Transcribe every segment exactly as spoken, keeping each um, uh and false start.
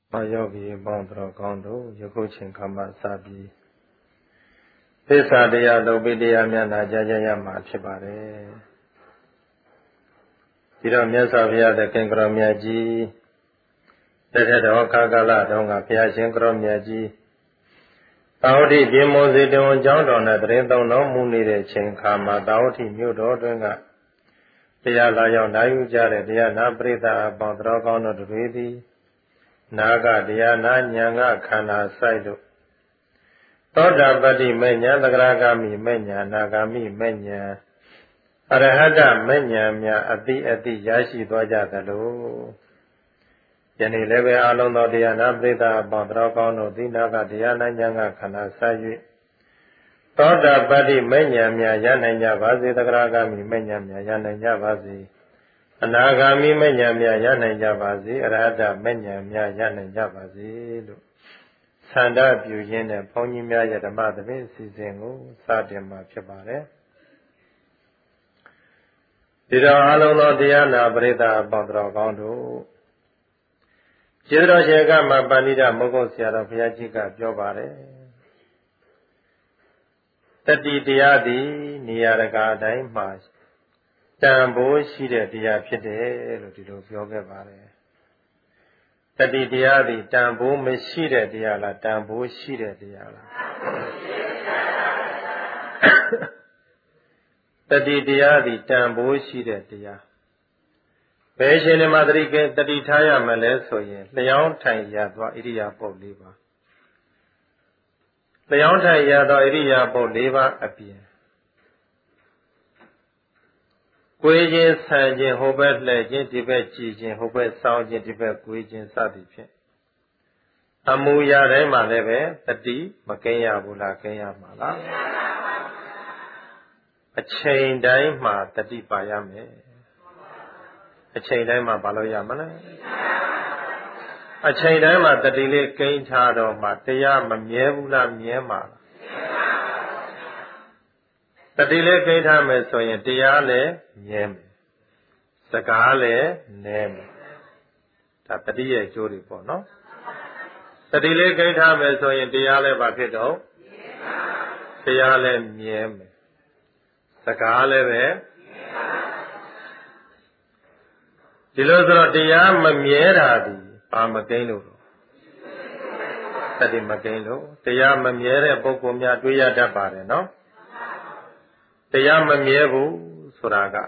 မာယောဂီပေါင်းတော်ကောင်းတို့ယခုချိန်ခါမှစပြီးသစ္စာတရားလုပ်ပြီးတရားများနာကြားကြရမှာဖြစ်ပါတယ်ဒီတော့မြတ်စွာဘုရားသခင်ကရောမြတ်ကြီးတထတော်ခါကာလတုန်းကဘုရားရှင်ကရောမြတ်ကြီးသာဝတိပြေမောစေတုံကျောင်းတော်နဲ့တရင်သုံးတော်မူနေတဲ့ချိန်ခါမှာသာဝတိမြို့တော်တွင်ကတရားလာရောက်နိုင်ယူကြတဲ့တရားနာပရိသတ်အပေါင်းတော်ကောင်းတို့တွေသည်နာဂတရားနာဉာဏ်ကခန္ဓာဆိုင်လို့သောတာပတ္တိမေညာသဂရဂမိမေညာနာဂမိမေညာအရဟတမေညာများအတိအတိရရှိသွားကြသလိုယနေ့လည်းပဲအလုံးသောတရားနာပရိသတ်အပေါင်းတော်ကောင်းတို့သည်နာဂတရားနာဉာဏ်ကခန္ဓာဆိုင်၍သောတာပတ္တိမေညာများရနိုင်ကြပါစေသဂရဂမိမေညာများရနိုင်ကြပါစေအနာဂါမိမဉ္ဇဉ်များရနိုင်ကြပါစေအရဟတမဉ္ဇဉ်များရနိုင်ကြပါစေလို့ဆန္ဒပြုရင်းနဲ့ဘုန်းကြီးများရဲ့ဓမ္မသဘင်စီစဉ်ကိုစတင်မှာဖြစ်ပါတယ်ဒီတော့အလုံးသောတရားနာပရိသတ်အပေါင်းတော်ကောင်းတို့ကျေတော်ရှင်ကမှာပဏိဒမုဂ္ဂုတ်ဆရာတော်ဘုရားကြီးကပြောပါတယ်တတိတရားသည်နေရာတကာအတိုင်းမှာတန်ဖိုးရှိတဲ့တရားဖြစ်တယ်လို့ဒီလိုပြောခဲ့ပါတယ်တတိတရားသည်တန်ဖိုးမရှိတဲ့တရားလားတန်ဖိုးရှိတဲ့တရားလားတတိတရားသည်တန်ဖိုးရှိတဲ့တရားဘယ်ရှင်မှာတတိကတတိထားရမလဲဆိုရင်လျှောင်းထိုင်ရသွားဣရိယာပုတ်၄ပါးလျှောင်းထိုင်ရသွားဣရိယာပုတ်၄ပါးအပြင်ကိုယ်ချင်းဆန်ခြင်းဟိုဘက်လှည့်ခြင်းဒီဘက်ကြည်ခြင်းဟိုဘက်စောင်းခြင်းဒီဘက်ကိုယ်ချင်းစသည်ဖြင့်အမူအရာတိုင်းမှာလည်းပဲတတိမကင်းရဘူးလားကင်းရမှာလားအချိန်တိုင်းမှာတတိပါရမယ်အချိန်တိုင်းမှာဘာလို့ရမလဲအချိန်တိုင်းမှာတတိလေးကင်းထားတော့မှတရားမမြဲဘူးလားမြဲမှာလားတတိလေးကိန်းထားမယ်ဆိုရင်တရားလည်းမြဲမယ်စကားလည်းနည်းမယ်ဒါတတိရဲ့အကျိုးတွေပေါ့နော်တတိလေးကိန်းထားမယ်ဆိုရင်တရားလည်းဘာဖြစ်တော့တရားလည်းမြဲမယ်စကားလည်းပဲဒီလိုဆိုတော့တရားမမြဲတာဒီဘာမကိန်းလို့တတိမကိန်းလို့တရားမမြဲတဲ့ပုဂ္ဂိုလ်များတွေ့ရတတ်ပါတယ်နော်တရားမမြဲဘူးဆိုတာက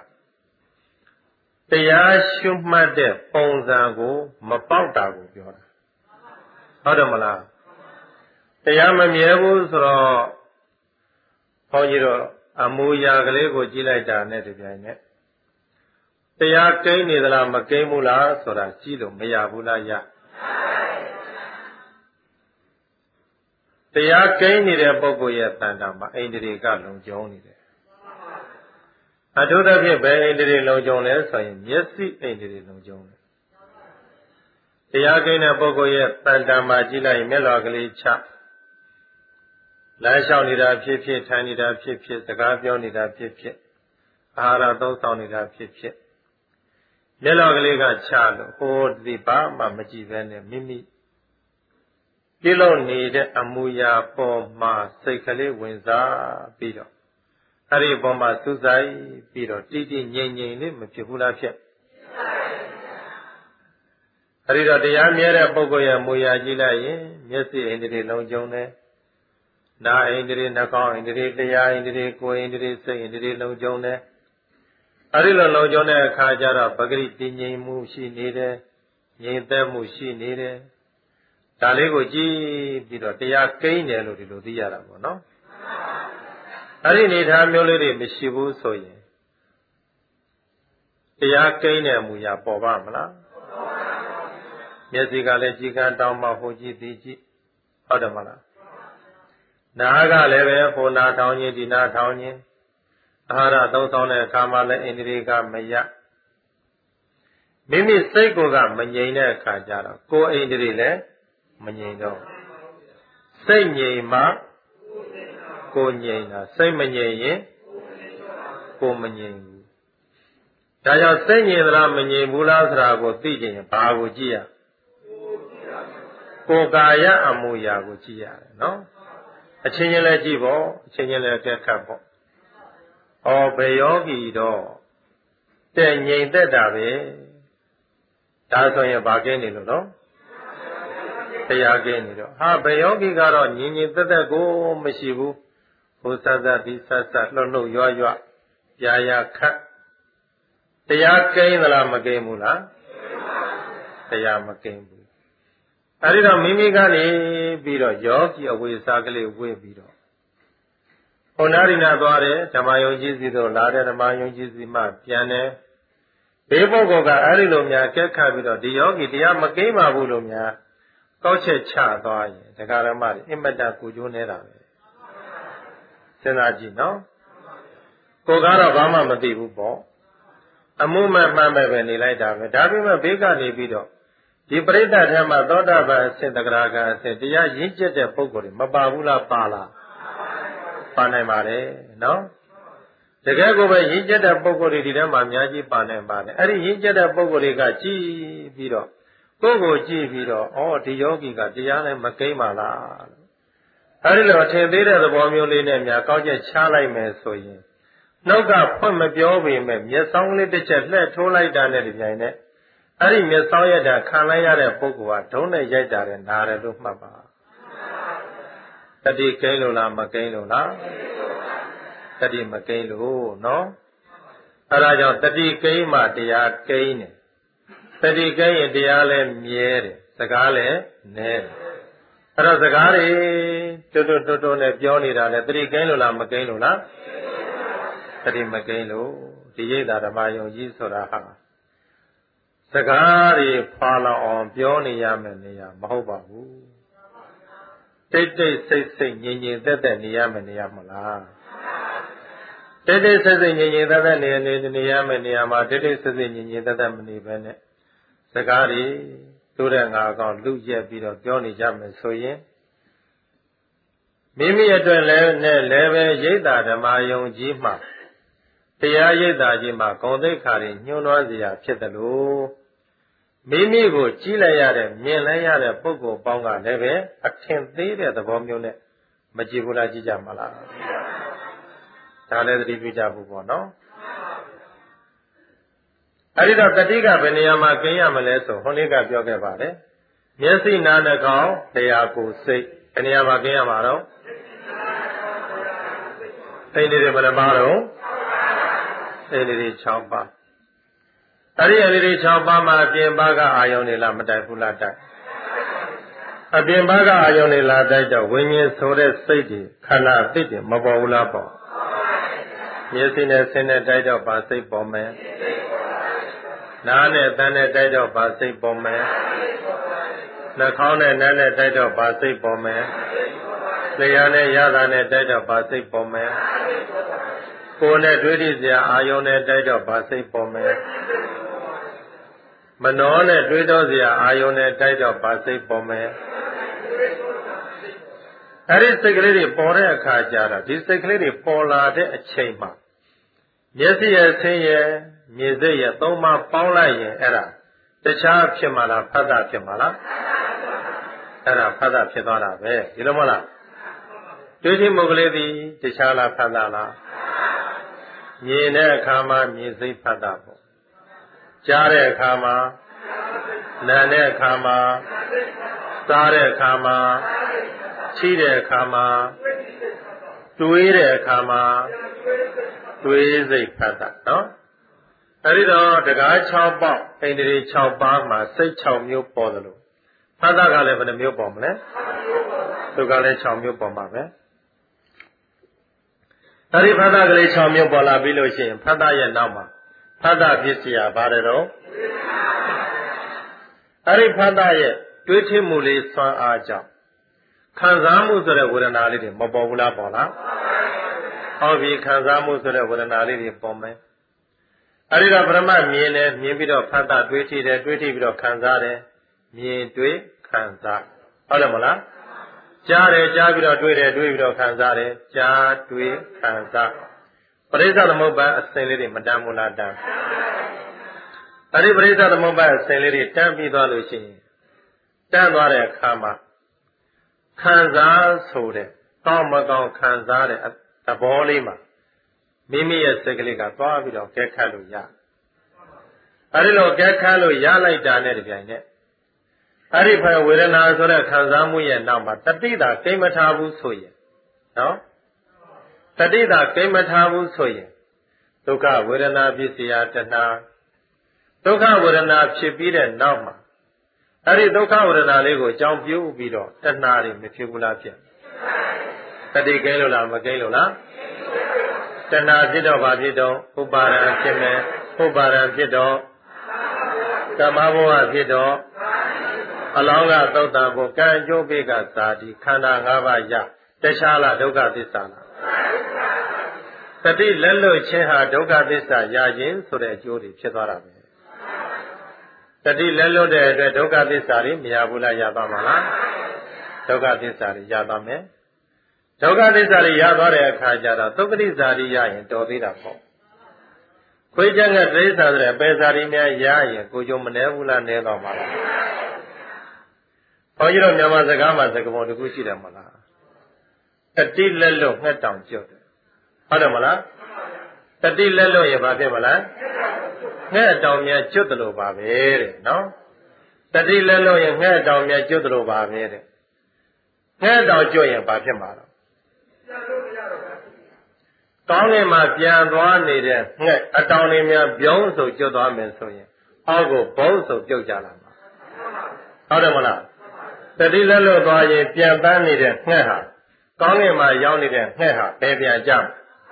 တရားရှုမှတ်တဲ့ပုံစံကိုမပေါက်တာကိုပြောတာဟုတ်တယ်မလားတရားမမြဲဘူးဆိုတော့ဘုန်းကြီးတို့အမူအရာကလေးကိုကြည့်လိုက်တာနဲ့ဒီပြိုင်နဲ့တရားကိန်းနေသလားမကိန်းဘူးလားဆိုတာကြည့်လို့မရဘူးလားရတရားကိန်းနေတဲ့ပုဂ္ဂိုလ်ရဲ့တဏ္ဍာမှာအိန္ဒြေကလုံခြုံနေတယ်အထူးသဖြင့်ဘယ်အိန္ဒြေလုံခြုံလဲဆိုရင်မျက်စိအိန္ဒြေလုံခြုံတယ်တရားကိန်းတဲ့ပုဂ္ဂိုလ်ရဲ့တဏ္ဍာမှာကြည့်လိုက်မျက်လွှာကလေးချလမ်းလျှောက်နေတာဖြစ်ဖြစ်ထိုင်နေတာဖြစ်ဖြစ်စကားပြောနေတာဖြစ်ဖြစ်အာဟာရသုံးဆောင်နေတာဖြစ်ဖြစ်မျက်လွှာကလေးကချလို့ဟိုဒီဘာမှမကြည့်ဘဲနဲ့မိမိပြုလုပ်နေတဲ့အမူအရာပေါ်မှာစိတ်ကလေးဝင်စားပြီးတော့အဲ့ဒီပေါ်မှာစူးစိုက်ပြီးတော့တည်တည်ငြိမ်ငြိမ်လေးမဖြစ်ဘူးလားဖြစ်အဲ့ဒီတော့တရားမြဲတဲ့ပုဂ္ဂိုလ်ရဲ့မူရာကြည့်လိုက်ရင်မျက်စိအိန္ဒြေလုံးကျုံတယ်နားအိန္ဒြေနှာခေါင်းအိန္ဒြေတရားအိန္ဒြေကိုယ်အိန္ဒြေစိတ်အိန္ဒြေလုံးကျုံတယ်အဲ့ဒီလိုလုံးကျုံတဲ့အခါကျတော့ပဂရိတည်ငြိမ်မှုရှိနေတယ်ငြိမ်သက်မှုရှိနေတယ်ဒါလေးကိုကြည့်ပြီးတော့တရားကိန်းတယ်လို့ဒီလိုသိရတာပေါ့နော်အဲ့ဒီအနေထားမျိုးလေးတွေမရှိဘူးဆိုရင်တရားကိန်းတဲ့အမူအရာပေါ်ပါမလားမျက်စိကလည်းကြည်ကန်းတောင်းမှဟိုကြည့်ဒီကြည့်ဟုတ်တယ်မလားနားကလည်းပဲဟိုနာထောင်းခြင်းဒီနာထောင်းခြင်းအာဟာရသုံးဆောင်တဲ့အခါမှာလည်းအိန္ဒြေကမရမိမိစိတ်ကိုယ်ကမငြိမ်တဲ့အခါကျတော့ကိုယ်အိန္ဒြေလည်းမငြိမ်တော့စိတ်ငြိမ်မှကိုငြိမ်တာစိတ်မငြိမ်ရင်ကိုမငြိမ်ဘူးဒါကြောင့်စိတ်ငြိမ်သလားမငြိမ်ဘူးလားဆိုတာကိုသိကြရင်ဘာကိုကြည့်ရဟကိုယ်ကာယအမှုရာကိုကြည့်ရတယ်နော်အချင်းချင်းလည်းကြည့်ဖို့အချင်းချင်းလည်းကဲခတ်ဖို့ဩဘေယောဂီတော့တဲ့ငြိမ်သက်တာပဲဒါဆိုရင်ဘာကင်းနေလို့နော်တရားကင်းနေတော့ဟာဘေယောဂီကတော့ငြိမ်ငြိမ်သက်သက်ကိုမရှိဘူးဟိုဆက်ဆက်ပြီးဆက်ဆက်လှုပ်လှုပ်ရွရွပြာရခတ်တရားကင်းသလားမကင်းဘူးလားတရားမကင်းဘူးအဲဒီတော့မိမိကနေပြီးတော့ယောဂီအဝိစာကလေးဝေ့ပြီးတော့ဟောနာရိနာသွားတယ်ဓမ္မယုံကြည်စီတို့လာတဲ့ဓမ္မယုံကြည်စီမှပြန်တယ်ဘေးပုဂ္ဂိုလ်ကအဲဒီလိုများကဲခတ်ပြီးတော့ဒီယောဂီတရားမကင်းပါဘူးလို့များကောက်ချက်ချသွားရင်ဒကာရမတွေအင်မတန်ကိုကျိုးနေတာပဲစဉ်းစားကြည့်နော်ကိုကတော့ဘာမှမသိဘူးပေါ့အမှုမဲ့မှန်မဲ့ပဲနေလိုက်တာပဲဒါပေမဲ့ဘေးကနေပြီးတော့ဒီပရိသတ်ထဲမှာသောတာပန်အဆင့်တဂရကအဆင့်တရားရင့်ကျက်တဲ့ပုဂ္ဂိုလ်တွေမပါဘူးလားပါလားပါနိုင်ပါတယ်နော်တကယ်ကိုပဲရင့်ကျက်တဲ့ပုဂ္ဂိုလ်တွေဒီထဲမှာအများကြီးပါနိုင်ပါတယ်အဲ့ဒီရင့်ကျက်တဲ့ပုဂ္ဂိုလ်တွေကကြည်ပြီးတော့ကိုယ်ကိုကြည့်ပြီးတော့ဩဒီယောဂီကတရားနဲ့မကိမ့်ပါလားအဲ့ဒီလိုထင်သေးတဲ့သဘောမျိုးလေးနဲ့များကောက်ချက်ချလိုက်မယ်ဆိုရင်နှုတ်ကဖွင့်မပြောပေမဲ့မျက်စောင်းလေးတစ်ချက်လှည့်ထိုးလိုက်တာနဲ့ဒီပြိုင်နဲ့အဲ့ဒီမျက်စောင်းရတာခံလိုက်ရတဲ့ပုဂ္ဂိုလ်ကဒုံးနဲ့ရိုက်တာနဲ့နားတယ်လို့မှတ်ပါတတိကိန်းလို့လားမကိန်းလို့လားတတိမကိန်းလို့နော်အဲ့ဒါကြောင့်တတိကိန်းမှတရားကိန်းတယ်တတိကိန်းရင်တရားလည်းမြဲတယ်စကားလည်းနည်းတယ်အဲ့တော့စကားတွေတွတ်တွတ်တွတ်တွတ်နဲ့ပြောနေတာလေတတိကိန်းလို့လားမကိန်းလို့လားတတိမကိန်းလို့ဒီရိတ်တာဓမ္မယုံကြည်ဆိုတာဟာစကားတွေဖွာလောင်အောင်ပြောနေရမယ်နေရမဟုတ်ပါဘူးတိတ်တိတ်ဆိတ်ဆိတ်ငြိမ်ငြိမ်သက်သက်နေရမယ်နေရမလားတိတ်တိတ်ဆိတ်ဆိတ်ငြိမ်ငြိမ်သက်သက်နေနေနေရမယ်နေရမှာတိတ်တိတ်ဆိတ်ဆိတ်ငြိမ်ငြိမ်သက်သက်မနေဘဲနဲ့စကားတွေတိုးတဲ့ငါကောင်လူရက်ပြီးတော့ပြောနေကြမယ်ဆိုရင်မိမိအတွက်လည်းနဲ့လည်းပဲရိတ်တာဓမ္မယုံကြည်မှတရားရိတ်တာကြီးမှာဂုဏ်သိက္ခာတွေညှိုးနွမ်းစရာဖြစ်တယ်လို့မိမိကိုကြည့်လိုက်ရတဲ့မြင်လိုက်ရတဲ့ပုဂ္ဂိုလ်ပေါင်းကလည်းပဲအထင်သေးတဲ့သဘောမျိုးနဲ့မကြည့်ဘူးလားကြည့်ကြမလားဒါလည်းသတိပြုကြဖို့ပေါ့နော်အဲဒီတော့တတိကဘယ်နေရာမှာကျင်းရမလဲဆိုဟိုနေ့ကပြောခဲ့ပါတယ်မျက်စိနားနှာခေါင်းတရားကိုယ်စိတ်ဘယ်နေရာမှာကျင်းရမှာတော့အိန္ဒိတွေဘယ်နှပါတော့အိန္ဒိတွေ၆ပါးအဲ့ဒီအိန္ဒိတွေ၆ပါးမှာအပြင်ပါးကအာယုန်တွေလားမတိုက်ဘူးလားတိုက်အပြင်ပါးကအာယုန်တွေလားတိုက်တော့ဝိညာဉ်ဆိုတဲ့စိတ်တွေခန္ဓာအသိတွေမပေါ်ဘူးလားပေါ့မျက်စိနဲ့ဆင်းနဲ့တိုက်တော့ဗာစိတ်ပေါ်မယ်နားနဲ့သန်းနဲ့တိုက်တော့ဗာစိတ်ပေါ်မယ်နှာခေါင်းနဲ့နားနဲ့တိုက်တော့ဗာစိတ်ပေါ်မယ်လျှာနဲ့ရတာနဲ့တိုက်တော့ဗာစိတ်ပေါ်မယ်ကိုယ်နဲ့တွေးကြည့်စရာအာယုန်နဲ့တိုက်တော့ဗာစိတ်ပေါ်မယ်မနှောနဲ့တွေးတော့စရာအာယုန်နဲ့တိုက်တော့ဗာစိတ်ပေါ်မယ်အဲ့ဒီစိတ်ကလေးတွေပေါ်တဲ့အခါကျတော့ဒီစိတ်ကလေးတွေပေါ်လာတဲ့အချိန်မှာမျက်စိရဲ့ဆင်းရဲ့မြင်စိတ်ရဲ့သုံးပါးပေါင်းလိုက်ရင်အဲ့ဒါတခြားဖြစ်မှာလားဖတ်တာဖြစ်မှာလားအဲ့ဒါဖတ်တာဖြစ်သွားတာပဲဒီလိုမဟုတ်လားတွေးကြည့်မှုကလေးသည်တခြားလားဖတ်တာလားမြင်တဲ့အခါမှာမြင်စိတ်ဖတ်တာပေါ့ကြားတဲ့အခါမှာနားတဲ့အခါမှာစားတဲ့အခါမှာချိတဲ့အခါမှာတွေးတဲ့အခါမှာတွေးစိတ်ဖတ်တာနော်အဲဒီတော့တရား၆ပေါက်အိန္ဒြေ၆ပါးမှာစိတ်၆မျိုးပေါ်တယ်လို့ဖတ်တာကလည်းဘယ်နှမျိုးပေါ်မလဲသူကလည်း၆မျိုးပေါ်မှာပဲအဲဒီဖတ်တာကလေး၆မျိုးပေါ်လာပြီးလို့ရှိရင်ဖတ်တာရဲ့နောက်မှာဖတ်တာဖြစ်เสียပါတယ်တော့အဲဒီဖတ်တာရဲ့တွေးထမှုလေးစွမ်းအားကြောင့်ခံစားမှုဆိုတဲ့ဝေဒနာလေးတွေမပေါ်ဘူးလားပေါ်လားဟုတ်ပြီခံစားမှုဆိုတဲ့ဝေဒနာလေးတွေပေါ်မယ်အဲဒီတော့ပရမတ်မြင်တယ်မြင်ပြီးတော့ဖတ်တာတွေးထတယ်တွေးထပြီးတော့ခံစားတယ်မြင်တွေးခံစားဟုတ်တယ်မလားကြားတယ်ကြားပြီးတော့တွေးတယ်တွေးပြီးတော့ခံစားတယ်ကြားတွေးခံစားပရိစ္ဆေသမုပ္ပါအစဉ်လေးတွေမတမ်းဘူးလားတမ်းအဲဒီပရိစ္ဆေသမုပ္ပါအစဉ်လေးတွေတမ်းပြီးသွားလို့ရှိရင်တန်းသွားတဲ့အခါမှာခံစားဆိုတဲ့ကောင်းမကောင်းခံစားတဲ့သဘောလေးမှာမိမိရဲ့စိတ်ကလေးကသွားပြီးတော့ကဲခတ်လို့ရအဲဒီလိုကဲခတ်လို့ရလိုက်တာနဲ့တပြိုင်နက်အဲ့ဒီဖဝေဒနာဆိုတဲ့ခံစားမှုရဲ့နောက်မှာတတိတာကိမ္မထားဘူးဆိုရင်နော်တတိတာကိမ္မထားဘူးဆိုရင်ဒုက္ခဝေဒနာပစ္စယတဏှာဒုက္ခဝေဒနာဖြစ်ပြီးတဲ့နောက်မှာအဲ့ဒီဒုက္ခဝေဒနာလေးကိုအကြောင်းပြုပြီးတော့တဏှာတွေမဖြစ်ဘူးလားဖြစ်တတိကိလို့လားမကိလို့လားတဏှာဖြစ်တော့ဘာဖြစ်တော့ဥပါဒံဖြစ်မယ်ဥပါဒံဖြစ်တော့ကမ္မဘဝဖြစ်တော့အလောင်းကသုတ်တံကိုကံကြိုးပိကဇာတိခန္ဓာ၅ပါးရတခြားလားဒုက္ခသစ္စာလားတတိလက်လွတ်ခြင်းဟာဒုက္ခသစ္စာရခြင်းဆိုတဲ့အကျိုးတွေဖြစ်သွားတာပဲတတိလက်လွတ်တဲ့အတွက်ဒုက္ခသစ္စာတွေမရဘူးလားရသွားမှာလားဒုက္ခသစ္စာတွေရသွားမယ်ဒုက္ခသစ္စာတွေရသွားတဲ့အခါကျတော့သုက္ကတိဇာတိရရင်တော်သေးတာပေါ့ခွေးချက်ကတိစ္ဆာဆိုတဲ့အပေဇာတိများရရင်ကိုကြုံမနေဘူးလားနေတော့မှာလားဘုန်းကြီးတို့မြန်မာစကားမှာစကားပုံတစ်ခုရှိတယ်မလားတတိလက်လွတ်ငှက်တောင်ကျွတ်တယ်ဟုတ်တယ်မလားတတိလက်လွတ်ရင်ဘာဖြစ်မလားငှက်တောင်များကျွတ်တယ်လို့ပါပဲတဲ့နော်တတိလက်လွတ်ရင်ငှက်တောင်များကျွတ်တယ်လို့ပါပဲတဲ့ငှက်တောင်ကျွတ်ရင်ဘာဖြစ်မှာလဲကောင်းကင်မှာပြန်သွားနေတဲ့ငှက်အတောင်တွေများပြုံးဆိုကျွတ်သွားမယ်ဆိုရင်အောက်ကိုဘုံဆိုပြုတ်ကြလာမှာဟုတ်တယ်မလားတတိလက်လွတ်သွားရင်ပြန်ပန်းနေတဲ့ငှက်ဟာကောင်းကင်မှာရောက်နေတဲ့ငှက်ဟာဘယ်ပြန်ကြ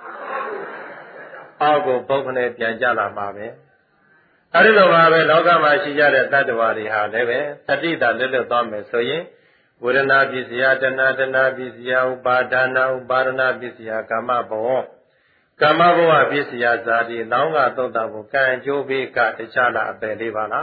အောက်ကိုဘုံခနဲ့ပြန်ကြလာမှာပဲအဲဒီလိုပါပဲလောကမှာရှိကြတဲ့တတ္တဝါတွေဟာလည်းပဲတတိတာလက်လွတ်သွားမယ်ဆိုရင်ဝေဒနာပစ္စယတဏှာတဏှာပစ္စယဥပါဒါနဥပါဒနာပစ္စယကာမဘဝကာမဘဝပစ္စယဇာတိလောင်းကသုတ်တံကိုကံအကျိုးပေးကတခြားလားအပယ်လေးပါလား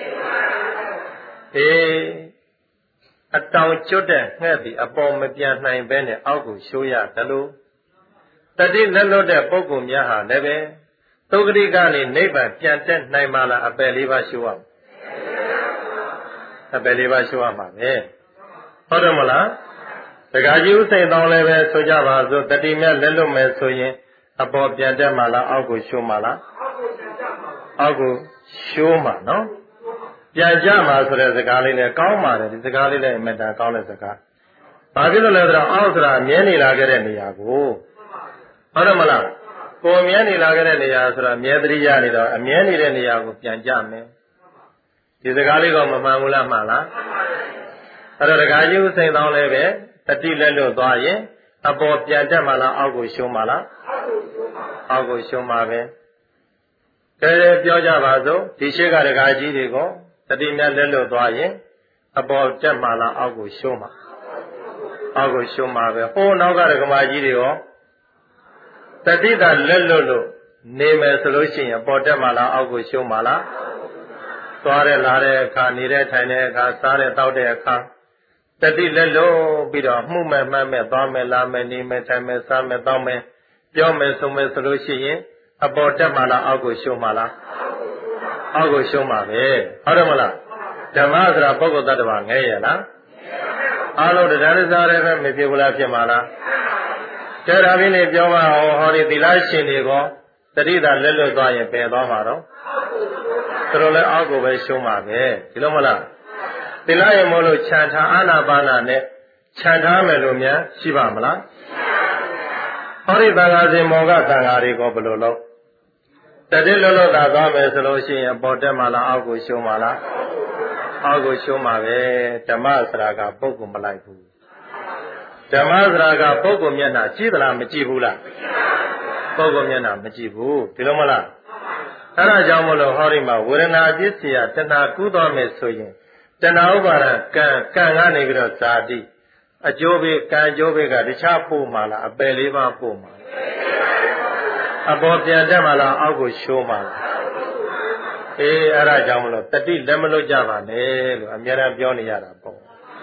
အေးအတောင်ကျွတ်တဲ့ငှက်ဒီအပေါ်မပြန်နိုင်ဘဲနဲ့အောက်ကိုရှိုးရတယ်လို့တတိလက်လွတ်တဲ့ပုဂ္ဂိုလ်များဟာလည်းပဲသုဂတိကနေနိဗ္ဗာန်ပြန်တက်နိုင်မှာလားအပယ်လေးပါရှိုးရအောင်အပယ်လေးပါရှိုးရမှာပဲဟုတ်တယ်မလားဒကာကြီးဥစိန်တောင်းလည်းပဲဆိုကြပါစို့တတိမြတ်လက်လွတ်မယ်ဆိုရင်အပေါ်ပြန်တက်မှာလားအောက်ကိုရှိုးမှာလားအောက်ကိုရှိုးမှာနော်ပြန်ကြမှာဆိုတဲ့စကားလေးနဲ့ကောင်းပါတယ်ဒီစကားလေးလည်းအမတန်ကောင်းတဲ့စကားဘာဖြစ်လို့လဲဆိုတော့အောက်ဆိုတာမြဲနေလာခဲ့တဲ့နေရာကိုဟုတ်တယ်မလားကိုမြဲနေလာခဲ့တဲ့နေရာဆိုတာမြဲတရိရနေတော့အမြဲနေတဲ့နေရာကိုပြန်ကြမယ်ဒီစကားလေးကမမှန်ဘူးလားမှန်လားအဲ့တော့ဒကာကြီးဥစိန်တောင်းလည်းပဲတတိလက်လွတ်သွားရင်အပေါ်ပြန်တက်မှာလားအောက်ကိုရှုံးမှာလားအောက်ကိုရှုံးမှာပဲကဲပြောကြပါစို့ဒီရှိကဒကာကြီးတွေကိုတတိမြတ်လက်လွတ်သွားရင်အပေါ်တက်မှာလားအောက်ကိုရှုံးမှာအောက်ကိုရှုံးမှာပဲဟိုးနောက်ကဒကမာကြီးတွေရောတတိတာလက်လွတ်လို့နေမယ်ဆိုလို့ရှိရင်အပေါ်တက်မှာလားအောက်ကိုရှုံးမှာလားသွားတဲ့လာတဲ့အခါနေတဲ့ထိုင်တဲ့အခါစားတဲ့တောက်တဲ့အခါတတိလက်လွတ်ပြီးတော့မှုမဲ့မှတ်မဲ့သွားမယ်လာမယ်နေမယ်ထိုင်မယ်စားမယ်တောက်မယ်ပြောမယ်ဆိုမယ်ဆိုလို့ရှိရင်အပေါ်တက်မှာလားအောက်ကိုရှုံးမှာလားအောက်ကိုရှုံးမှာပဲဟုတ်တယ်မလားဓမ္မဆိုတာပုဂ္ဂိုလ်တ attva ငဲရလားအားလုံးတရားရစားလည်းပဲမဖြစ်ဘူးလားဖြစ်မှာလားကျတော့ဘိနေပြောပါအောင်ဟောဒီသီလရှင်တွေကတတိတာလက်လွတ်သွားရင်ပယ်သွားမှာတော့သူတို့လည်းအောက်ကိုပဲရှုံးမှာပဲဒီလိုမလားသီလရမို့လို့ခြံထားအာနာပါနာနဲ့ခြံထားမယ်လို့များရှိပါမလားဟောဒီသံဃာရှင်မောကသံဃာတွေကဘယ်လိုလုပ်တတိလွတ်လွတ်သာသွားမယ်ဆိုလို့ရှိရင်ပေါ်တက်မှာလားအောက်ကိုရှုံးမှာလားအောက်ကိုရှုံးမှာပဲဓမ္မစရာကပုဂ္ဂိုလ်မလိုက်ဘူးဓမ္မစရာကပုဂ္ဂိုလ်မျက်နှာကြည့်သလားမကြည့်ဘူးလားပုဂ္ဂိုလ်မျက်နှာမကြည့်ဘူးဒီလိုမလားအဲဒါကြောင့်မလို့ဟောဒီမှာဝေဒနာပစ္စယတဏှာကူးသွားမယ်ဆိုရင်တဏှာဥပါဒကံကံကနေပြီးတော့ဇာတိအကျိုးပေးကံအကျိုးပေးကတခြားပို့မှာလားအပယ်လေးပါးပို့မှာအပေါ်ပြန်တက်မှာလားအောက်ကိုရှိုးမှာလားအေးအဲဒါကြောင့်မလို့တတိလက်မလွတ်ကြပါနဲ့လို့အများအားပြောနေရတာပေါ့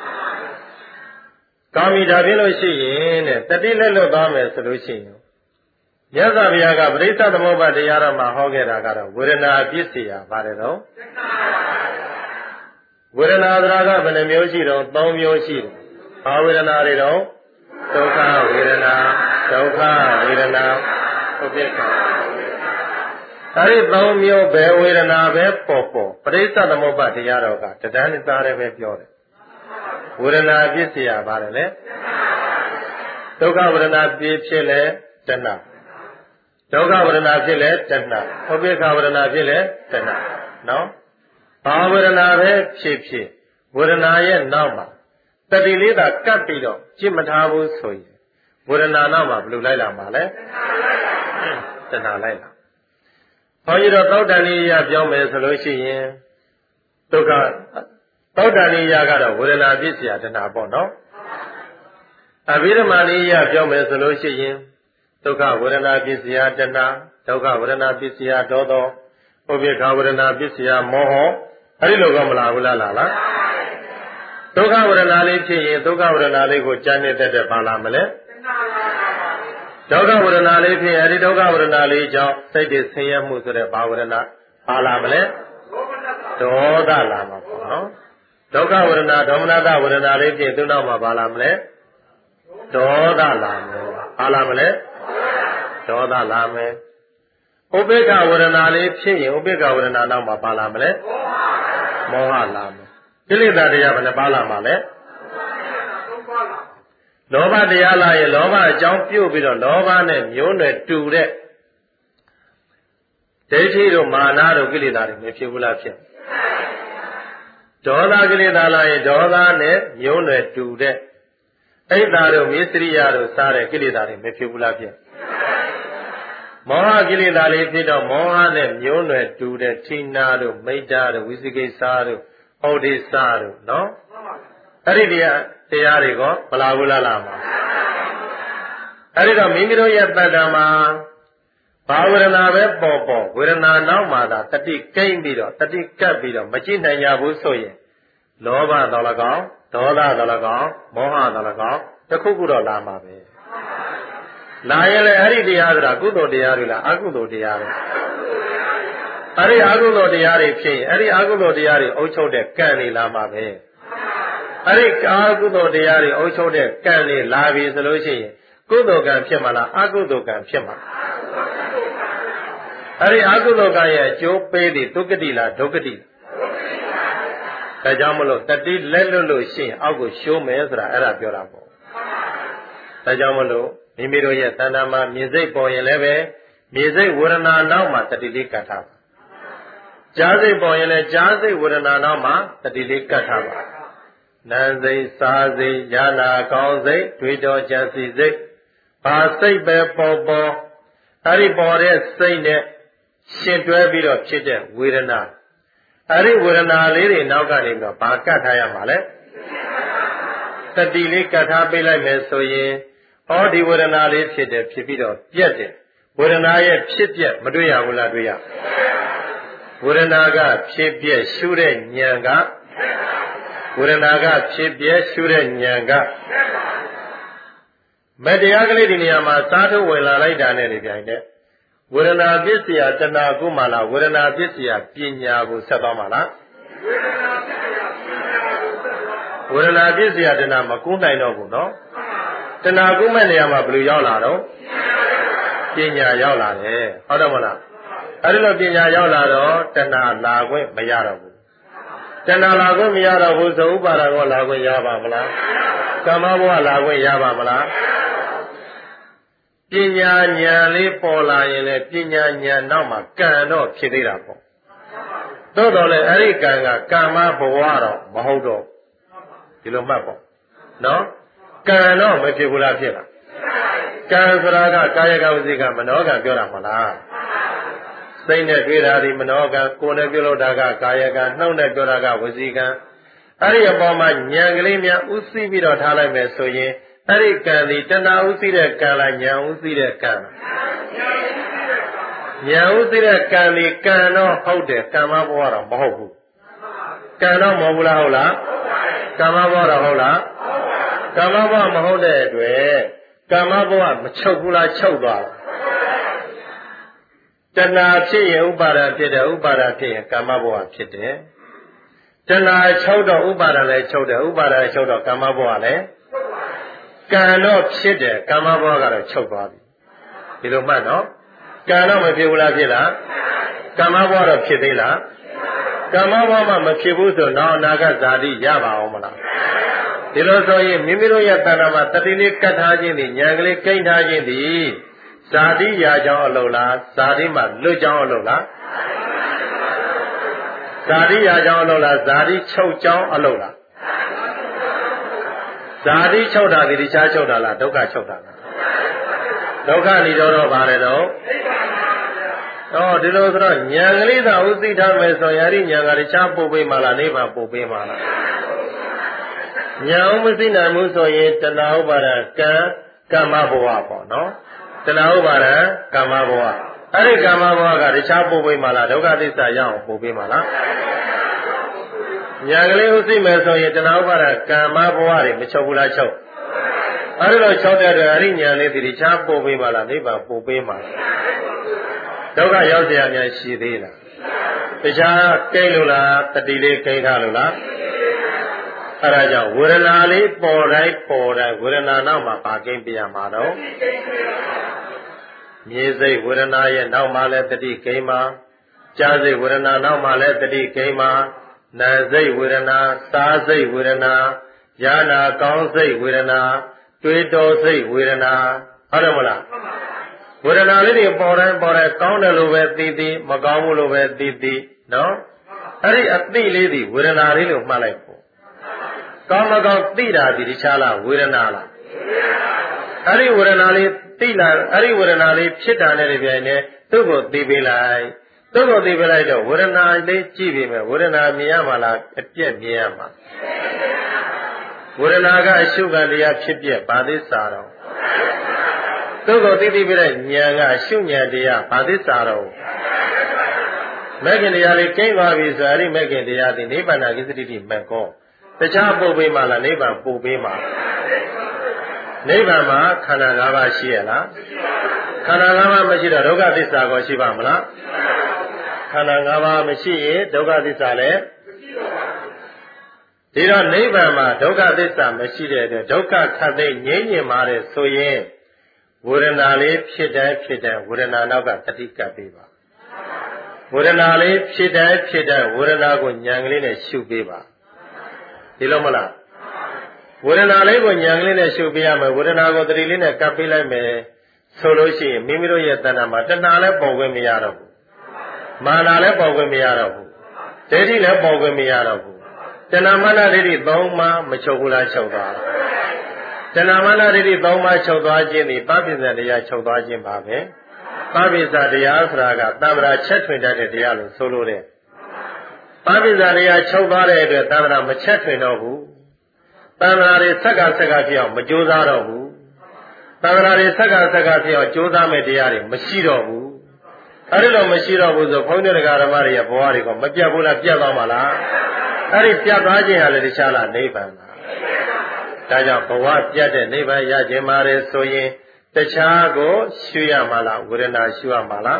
ကောင်းပြီဒါဖြစ်လို့ရှိရင်တဲ့တတိလက်လွတ်သွားမယ်ဆိုလို့ရှိရင်မြတ်စွာဘုရားကပရိစ္ဆသမုပ္ပါတရားတော်မှာဟောခဲ့တာကတော့ဝေဒနာပစ္စယပါတယ်တော့ဝဝေဒနာသရာကဘယ်နှမျိုးရှိတော့သုံးမျိုးရှိတယ်ဘာဝေဒနာတွေတော့ဒုက္ခဝေဒနာဒုက္ခဝေဒနာဥပိ္ပခာအဲဒီသုံးမျိုးပဲဝေဒနာပဲပေါ်ပေါ်ပရိစ္ဆသမုပ္ပါတရားတော်ကတဏှာနဲ့သားတယ်ပဲပြောတယ်ဝေဒနာပြည့်စရာပါတယ်လေဒုက္ခဝေဒနာပြည့်ဖြစ်လဲတဏှာဒုက္ခဝေဒနာဖြစ်လဲတဏှာဥပိ္ပခာဝေဒနာဖြစ်လဲတဏှာနော်ဘာဝေဒနာပဲဖြစ်ဖြစ်ဝေဒနာရဲ့နောက်မှာတတိလေးသာကပ်ပြီးတော့ကြည့်မထားဘူးဆိုရင်ဝေဒနာနောက်မှာဘယ်လိုလိုက်လာမှာလဲတဏှာလိုက်လာဘုန်းကြီးတို့သောတဏှိယပြောမယ်ဆိုလို့ရှိရင်ဒုက္ခသောတဏှိယကတော့ဝေဒနာပြည့်စရာတဏှာပေါ့နော်အဘိဓမ္မာနိယပြောမယ်ဆိုလို့ရှိရင်ဒုက္ခဝေဒနာပြည့်စရာတဏှာဒုက္ခဝေဒနာပြည့်စရာဒေါသောဥပိ္ပခာဝေဒနာပြည့်စရာမောဟအဲ့ဒီလိုကမလားဘူးလားလားဒုက္ခဝေဒနာလေးဖြစ်ရင်ဒုက္ခဝေဒနာလေးကိုကြားနေတတ်တဲ့ပါလာမလဲဒုက္ခဝေဒနာလေးဖြစ်ရင်အဲ့ဒီဒုက္ခဝေဒနာလေးကြောင့်စိတ်တွေဆင်းရဲမှုဆိုတဲ့ဘာဝေဒနာပါလာမလဲဒေါသလာမှာပေါ့နော်ဒုက္ခဝေဒနာဒေါမနတဝေဒနာလေးဖြစ်သူ့နောက်မှာပါလာမလဲဒေါသလာမယ်ပါလာမလဲဒေါသလာမယ်ဥပိ္ပခဝေဒနာလေးဖြစ်ရင်ဥပိ္ပခဝေဒနာနောက်မှာပါလာမလဲမောဟလာမယ်ကိလေသာတရားဘယ်နှပါလာမှာလဲလောဘတရားလာရင်လောဘအကြောင်းပြုတ်ပြီးတော့လောဘနဲ့မျိုးနွယ်တူတဲ့ဒိဋ္ဌိတို့မာနတို့ကိလေသာတွေမဖြစ်ဘူးလားဖြစ်ဒေါသကိလေသာလာရင်ဒေါသနဲ့မျိုးနွယ်တူတဲ့အိတ်သာတို့မေစရိယတို့စားတဲ့ကိလေသာတွေမဖြစ်ဘူးလားဖြစ်မောဟကိလေသာလေးဖြစ်တော့မောဟနဲ့မျိုးနွယ်တူတဲ့ဌိနာတို့မိတ္တာတို့ဝိသိကိစ္စတို့ဩဒိစ္စတို့နော်အဲ့ဒီတရားတရားတွေကမလာဘူးလားလားမှာအဲ့ဒီတော့မိမိတို့ရဲ့တဏ္ဍာမှာဘာဝေဒနာပဲပေါ်ပေါ်ဝေဒနာနောက်မှာသာတတိကိမ့်ပြီးတော့တတိကပ်ပြီးတော့မကြည့်နိုင်ကြဘူးဆိုရင်လောဘတော်၎င်းဒေါသတော်၎င်းမောဟတော်၎င်းတစ်ခုခုတော့လာမှာပဲလာရင်လည်းအဲ့ဒီတရားဆိုတာကုသိုလ်တရားတွေလားအကုသိုလ်တရားတွေအဲ့ဒီအကုသိုလ်တရားတွေဖြစ်ရင်အဲ့ဒီအကုသိုလ်တရားတွေအုပ်ချုပ်တဲ့ကံတွေလာမှာပဲအဲ့ဒီအကုသိုလ်တရားတွေအုပ်ချုပ်တဲ့ကံတွေလာပြီဆိုလို့ရှိရင်ကုသိုလ်ကံဖြစ်မှာလားအကုသိုလ်ကံဖြစ်မှာအဲ့ဒီအကုသိုလ်ကံရဲ့အကျိုးပေးသည်ဒုက္ခတိလားဒုက္ခတိဒါကြောင့်မလို့တတိလက်လွတ်လို့ရှိရင်အောက်ကိုရှိုးမယ်ဆိုတာအဲ့ဒါပြောတာပေါ့ဒါကြောင့်မလို့မိမိတို့ရဲ့တဏ္ဍာမှာမြေစိတ်ပေါ်ရင်လည်းပဲမြေစိတ်ဝေဒနာနောက်မှာတတိလေးကတ်ထားပါကြားစိတ်ပေါ်ရင်လည်းကြားစိတ်ဝေဒနာနောက်မှာတတိလေးကတ်ထားပါနာစိတ်စားစိတ်ယာနာကောင်းစိတ်တွေးတော်ကြံစီစိတ်ဘာစိတ်ပဲပေါ်ပေါ်အဲ့ဒီပေါ်တဲ့စိတ်နဲ့ရှင်တွဲပြီးတော့ဖြစ်တဲ့ဝေဒနာအဲ့ဒီဝေဒနာလေးတွေနောက်ကနေပြီးတော့ဘာကတ်ထားရမှာလဲတတိလေးကတ်ထားပေးလိုက်မယ်ဆိုရင်ဟောဒီဝေဒနာလေးဖြစ်တယ်ဖြစ်ပြီးတော့ပြက်တယ်ဝေဒနာရဲ့ဖြစ်ပြက်မတွေ့ရဘူးလားတွေ့ရဝေဒနာကဖြစ်ပြက်ရှုတဲ့ဉာဏ်ကဝေဒနာကဖြစ်ပြက်ရှုတဲ့ဉာဏ်ကမတရားကလေးဒီနေရာမှာစားထုတ်ဝင်လာလိုက်တာနဲ့ဒီပြိုင်တဲ့ဝေဒနာပစ္စယတဏှာကုမာလားဝေဒနာပစ္စယပညာကိုဆက်သွားမှာလားဝေဒနာပစ္စယတဏှာမကုနိုင်တော့ဘူးနော်တဏှာကုမဲ့နေရာမှာဘယ်လိုရောက်လာတော့ပညာရောက်လာတယ်ဟုတ်တယ်မလားအဲ့ဒီလိုပညာရောက်လာတော့တဏှာလာခွင့်မရတော့ဘူးတဏှာလာခွင့်မရတော့ဘူးဆိုဥပါဒကောလာခွင့်ရပါမလားကာမဘဝလာခွင့်ရပါမလားပညာဉာဏ်လေးပေါ်လာရင်လည်းပညာဉာဏ်နောက်မှာကံတော့ဖြစ်သေးတာပေါ့သို့တော်လည်းအဲ့ဒီကံကကာမဘဝတော့မဟုတ်တော့ဒီလိုမှတ်ပေါ့နော်ကံတော့မဖြစ်ဘူးလားဖြစ်လားကံဆိုတာကကာယကဝစီကမနောကံပြောတာမလားစိတ်နဲ့တွေ့တာဒီမနောကံကိုယ်နဲ့ပြုလုပ်တာကကာယကံနှုတ်နဲ့ပြောတာကဝစီကံအဲ့ဒီအပေါ်မှာဉာဏ်ကလေးများဥသိပြီးတော့ထားလိုက်မယ်ဆိုရင်အဲ့ဒီကံဒီတဏှာဥသိတဲ့ကံလားဉာဏ်ဥသိတဲ့ကံလားဉာဏ်ဥသိတဲ့ကံဒီကံတော့ဟုတ်တယ်ကမ္မဘဝတော့မဟုတ်ဘူးကံတော့မဟုတ်ဘူးလားဟုတ်လားကမ္မဘဝတော့ဟုတ်လားကမ္မဘဝမဟုတ်တဲ့အတွက်ကမ္မဘဝမချုပ်ဘူးလားချုပ်သွားလားတဏှာဖြစ်ရင်ဥပါဒဖြစ်တယ်ဥပါဒဖြစ်ရင်ကမ္မဘဝဖြစ်တယ်တဏှာချုပ်တော့ဥပါဒလည်းချုပ်တယ်ဥပါဒချုပ်တော့ကာမဘဝလည်းကံတော့ဖြစ်တယ်ကာမဘဝကတော့ချုပ်သွားပြီဒီလိုမှတ်နော်ကံတော့မဖြစ်ဘူးလားဖြစ်လားကာမဘဝတော့ဖြစ်သေးလားကာမဘဝမှမဖြစ်ဘူးဆိုတော့အနာဂတ်ဇာတိရပါအောင်မလားဒီလိုဆိုရင်မိမိတို့ရဲ့တဏှာမှာတတိလေးကတ်ထားခြင်းဒီဉာဏ်ကလေးကိန်းထားခြင်းဒီဇာတိရာကြောင်းအလုံးလားဇာတိမှာလွတ်ကြောင်းအလုံးလားဇာတိရာကြောင်းအလုံးလားဇာတိချုပ်ကြောင်းအလုံးလားဇာတိချုပ်တာဒီတခြားချုပ်တာလားဒုက္ခချုပ်တာလားဒုက္ခនិရောဓပါတယ်တော့အော်ဒီလိုဆိုတော့ဉာဏ်ကလေးသာဥသိထားမယ်ဆိုရင်အဲ့ဒီဉာဏ်ကတခြားပို့ပေးမှလားနိဗ္ဗာန်ပို့ပေးမှလားဉာဏ်ဥမသိနိုင်မှုဆိုရင်တဏှာဥပါဒကံကမ္မဘဝပေါ့နော်တဏှာဥပါဒကမ္မဘဝအဲ့ဒီကမ္မဘဝကတခြားပို့ပေးမှလားဒုက္ခသစ္စာရအောင်ပို့ပေးမှလားဉာဏ်ကလေးဥသိမယ်ဆိုရင်တဏှာဥပါဒကမ္မဘဝတွေမချုပ်ဘူးလားချုပ်အဲ့ဒီလိုချုပ်တဲ့အတွက်အဲ့ဒီဉာဏ်လေးဒီတခြားပို့ပေးမှလားနိဗ္ဗာန်ပို့ပေးမှလားဒုက္ခရောက်เสียများရှိသေးလားတခြားကိန်းလို့လားတတိလေးကိန်းထားလို့လားအဲဒါကြောင့်ဝေဒနာလေးပေါ်တိုင်းပေါ်တိုင်းဝေဒနာနောက်မှာပါကိန်းပြရမှာတော့မြေစိတ်ဝေဒနာရဲ့နောက်မှာလည်းတတိကိန်းမှာကြားစိတ်ဝေဒနာနောက်မှာလည်းတတိကိန်းမှာနာစိတ်ဝေဒနာစားစိတ်ဝေဒနာယာနာကောင်းစိတ်ဝေဒနာတွေးတောစိတ်ဝေဒနာဟုတ်တယ်မလားဝေဒနာလေးတွေပေါ်တိုင်းပေါ်တိုင်းကောင်းတယ်လို့ပဲသိသိမကောင်းဘူးလို့ပဲသိသိနော်အဲ့ဒီအသိလေးတွေဝေဒနာလေးလို့မှတ်လိုက်ပေါ့ကောင်းမကောင်းသိတာဒီတခြားလားဝေဒနာလားအဲ့ဒီဝေဒနာလေးသိလာအဲ့ဒီဝေဒနာလေးဖြစ်တာနဲ့ပြိုင်နေသူ့ကိုသိပေးလိုက်သူ့ကိုသိပေးလိုက်တော့ဝေဒနာလေးကြည့်ပြီးမယ်ဝေဒနာမြင်ရမှာလားအပြက်မြင်ရမှာဝေဒနာကအရှုခံတရားဖြစ်ပြဘာသစ္စာတော့သူ့ကိုသိသိပြီးတဲ့ဉာဏ်ကရှုဉာဏ်တရားဘာသစ္စာတော့မဂ္ဂင်တရားလေးကျင်းသွားပြီဆိုအဲ့ဒီမဂ္ဂင်တရားဒီနိဗ္ဗာန်ကိစ္စတိတိမက်ကောတခြားပို့ပေးမှလားနိဗ္ဗာန်ပို့ပေးမှနိဗ္ဗာန်မှာခန္ဓာ၅ပါးရှိရလားခန္ဓာ၅ပါးမရှိတော့ဒုက္ခသစ္စာကိုရှိပါမလားခန္ဓာ၅ပါးမရှိရင်ဒုက္ခသစ္စာလည်းဒီတော့နိဗ္ဗာန်မှာဒုက္ခသစ္စာမရှိတဲ့အတွက်ဒုက္ခခတ်သိငြိမ့်ညင်ပါတယ်ဆိုရင်ဝေဒနာလေးဖြစ်တိုင်းဖြစ်တိုင်းဝေဒနာနောက်ကတတိကပ်ပေးပါဝေဒနာလေးဖြစ်တိုင်းဖြစ်တိုင်းဝေဒနာကိုဉာဏ်ကလေးနဲ့ရှုပေးပါဒီလိုမလားဝေဒနာလေးကိုဉာဏ်ကလေးနဲ့ရှုပေးရမယ်ဝေဒနာကိုတတိလေးနဲ့ကပ်ပေးလိုက်မယ်ဆိုလို့ရှိရင်မိမိတို့ရဲ့တဏ္ဍာမှာတဏှာလည်းပေါ်ခွင့်မရတော့ဘူးမာနလည်းပေါ်ခွင့်မရတော့ဘူးဒိဋ္ဌိလည်းပေါ်ခွင့်မရတော့ဘူးတဏှာမာနဒိဋ္ဌိသုံးပါးမချုပ်ဘူးလားချုပ်သွားတဏှာမာနဒိဋ္ဌိသုံးပါးချုပ်သွားခြင်းဒီပပိစ္ဆတရားချုပ်သွားခြင်းပါပဲပပိစ္ဆတရားဆိုတာကတမ္ပရာချက်ထွင်တတ်တဲ့တရားလို့ဆိုလို့တဲ့ပပိစ္ဆတရားချုပ်သွားတဲ့အတွက်တမ္ပရာမချက်ထွင်တော့ဘူးတမ္ပရာတွေဆက်ကဆက်ကဖြစ်အောင်မကြိုးစားတော့ဘူးတမ္ပရာတွေဆက်ကဆက်ကဖြစ်အောင်ကြိုးစားမဲ့တရားတွေမရှိတော့ဘူးအဲဒီလိုမရှိတော့ဘူးဆိုဘုန်းကြီးတရားဓမ္မတွေရဲ့ဘဝတွေကမပြတ်ဘူးလားပြတ်သွားမှာလားအဲဒီပြတ်သွားခြင်းဟာလည်းတခြားလားနိဗ္ဗာန်လားဒါကြောင့်ဘဝပြတ်တဲ့နိဗ္ဗာန်ရခြင်းမှာလေဆိုရင်တခြားကိုရှုရမှာလားဝေဒနာရှုရမှာလား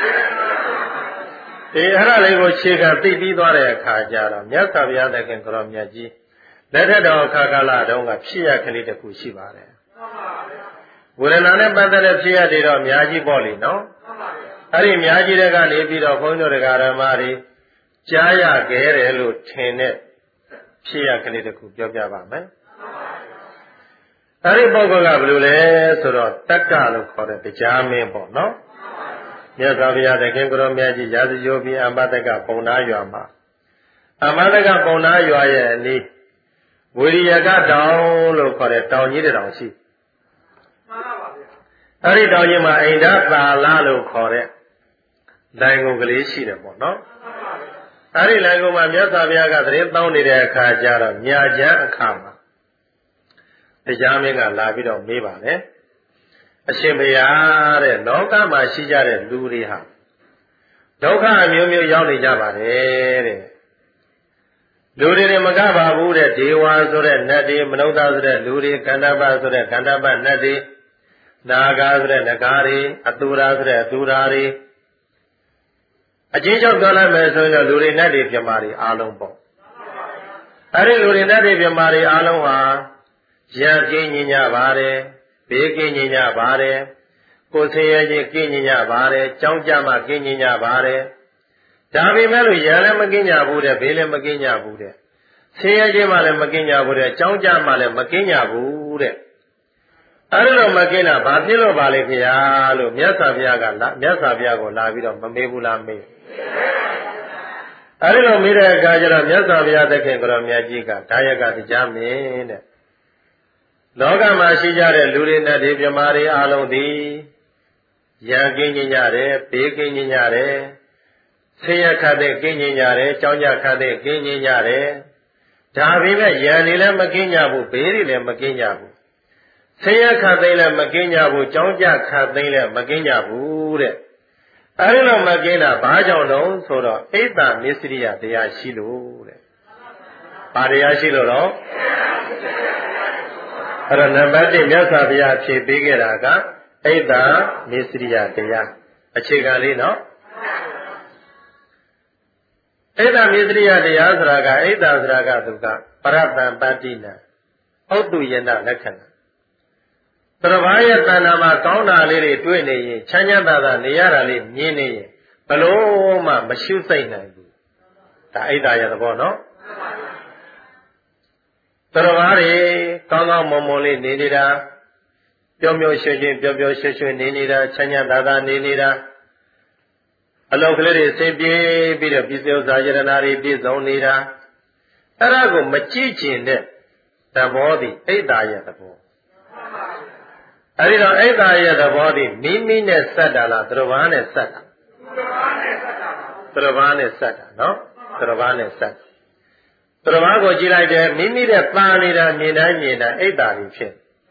ဒီအဲ့ဒါလေးကိုခြေခံသိပြီးသွားတဲ့အခါကျတော့မြတ်စွာဘုရားသခင်ကိုရောမြတ်ကြီးလက်ထက်တော်အခါကာလတုန်းကဖြစ်ရကလေးတစ်ခုရှိပါတယ်ဝေဒနာနဲ့ပတ်သက်တဲ့ဖြစ်ရတွေတော့အများကြီးပေါ့လေနော်အဲ့ဒီအများကြီးတွေကနေပြီးတော့ဘုန်းကြီးတို့ဓမ္မတွေကြားရခဲ့တယ်လို့ထင်တဲ့ဖြစ်ရကလေးတစ်ခုပြောပြပါမယ်အဲ့ဒီပုဂ္ဂိုလ်ကဘယ်လိုလဲဆိုတော့တက္ကလို့ခေါ်တဲ့တရားမင်းပေါ့နော်မြတ်စွာဘုရားသခင်ကိုရောမြတ်ကြီးရာဇဂိုပြီးအမတကပုံနာရွာမှာအမတကပုံနာရွာရဲ့အနီးဝိရိယကတောင်လို့ခေါ်တဲ့တောင်ကြီးတောင်ရှိမှန်ပါပါဗျာအဲ့ဒီတောင်ကြီးမှာအိန္ဒသာလလို့ခေါ်တဲ့လိုင်ကုန်ကလေးရှိတယ်ပေါ့နော်အဲ့ဒီလိုင်ကုန်မှာမြတ်စွာဘုရားကသတင်းတောင်းနေတဲ့အခါကျတော့ညာချမ်းအခါမှာတရားမင်းကလာပြီးတော့မေးပါတယ်အရှင်ဘုရားတဲ့လောကမှာရှိကြတဲ့လူတွေဟာဒုက္ခအမျိုးမျိုးရောက်နေကြပါတယ်တဲ့လူတွေတွေမကပါဘူးတဲ့ဒေဝဆိုတဲ့နတ်တွေမနုဿဆိုတဲ့လူတွေကန္တပဆိုတဲ့ကန္တပနတ်တွေနာဂါဆိုတဲ့နဂါတွေအတူရာဆိုတဲ့အတူရာတွေအချင်းချင်းပြောလိုက်မယ်ဆိုရင်တော့လူတွေနတ်တွေပြမာတွေအားလုံးပေါ့အဲ့ဒီလူတွေနဲ့ဒီပြမာတွေအားလုံးဟာရံကင်းညင်ကြပါတယ်ဘေးကင်းညင်ကြပါတယ်ကိုယ်ဆင်းရဲခြင်းကင်းညင်ကြပါတယ်ကြောင်းကြမှကင်းညင်ကြပါတယ်ဒါပေမဲ့လို့ရံလည်းမကင်းကြဘူးတဲ့ဘေးလည်းမကင်းကြဘူးတဲ့ဆင်းရဲခြင်းမှလည်းမကင်းကြဘူးတဲ့ကြောင်းကြမှလည်းမကင်းကြဘူးတဲ့အဲ့လိုမကင်းတာဘာဖြစ်လို့ပါလဲခင်ဗျာလို့မြတ်စွာဘုရားကလာမြတ်စွာဘုရားကိုလာပြီးတော့မမေးဘူးလားမေးအဲ့ဒီလိုမေးတဲ့အခါကျတော့မြတ်စွာဘုရားသခင်ကိုရောမြတ်ကြီးကဒါယကတရားမင်းတဲ့လောကမှာရှိကြတဲ့လူတွေနဲ့ဒီပြမာတွေအားလုံးသည်ရံကင်းခြင်းကြတယ်ဘေးကင်းခြင်းကြတယ်ဆင်းရဲခတ်တဲ့ကင်းခြင်းကြတယ်ကြောင်းကြခတ်တဲ့ကင်းခြင်းကြတယ်ဒါပေမဲ့ရံတွေလည်းမကင်းကြဘူးဘေးတွေလည်းမကင်းကြဘူးဆင်းရဲခတ်သိမ်းလည်းမကင်းကြဘူးကြောင်းကြခတ်သိမ်းလည်းမကင်းကြဘူးတဲ့အဲဒီလိုမကင်းတာဘာကြောင့်တော့ဆိုတော့အိတ္တမစ္စရိယတရားရှိလို့တဲ့ဘာတရားရှိလို့တော့အဲ့တော့နံပါတ်တစ်မြတ်စွာဘုရားဖြေပေးခဲ့တာကအိတ္တမစ္စရိယတရားအခြေခံလေးနော်အိတ္တမစ္စရိယတရားဆိုတာကအိတ္တဆိုတာကသူကပရတံပတ္တိနံဥတ္တုယနလက္ခဏာသရဘာရဲ့တဏ္ဍာမှာကောင်းတာလေးတွေတွေ့နေရင်ချမ်းချမ်းသာသာနေရတာလေးမြင်နေရင်ဘလို့မှမရှုစိတ်နိုင်ဘူးဒါအိတ္တရဲ့သဘောနော်သရဘာတွေကောင်းကောင်းမွန်မွန်လေးနေနေတာပျော်ပျော်ရွှင်ရွှင်ပျော်ပျော်ရွှင်ရွှင်နေနေတာချမ်းချမ်းသာသာနေနေတာအလောက်ကလေးတွေဆင်ပြေပြီးတော့ပြည့်စုံစာရဏာတွေပြည့်စုံနေတာအဲ့ဒါကိုမကြည့်ကျင်တဲ့သဘောသည်အိတ္တရဲ့သဘောအဲ့ဒီတော့အိတ္တရဲ့သဘောသည်မိမိနဲ့ဆက်တာလားသရဘာနဲ့ဆက်တာသရဘာနဲ့ဆက်တာနော်သရဘာနဲ့ဆက်သရဘာကိုကြည့်လိုက်တယ်မိမိနဲ့ပါနေတာမြင်တိုင်းမြင်တိုင်းအိတ္တတွေဖြစ်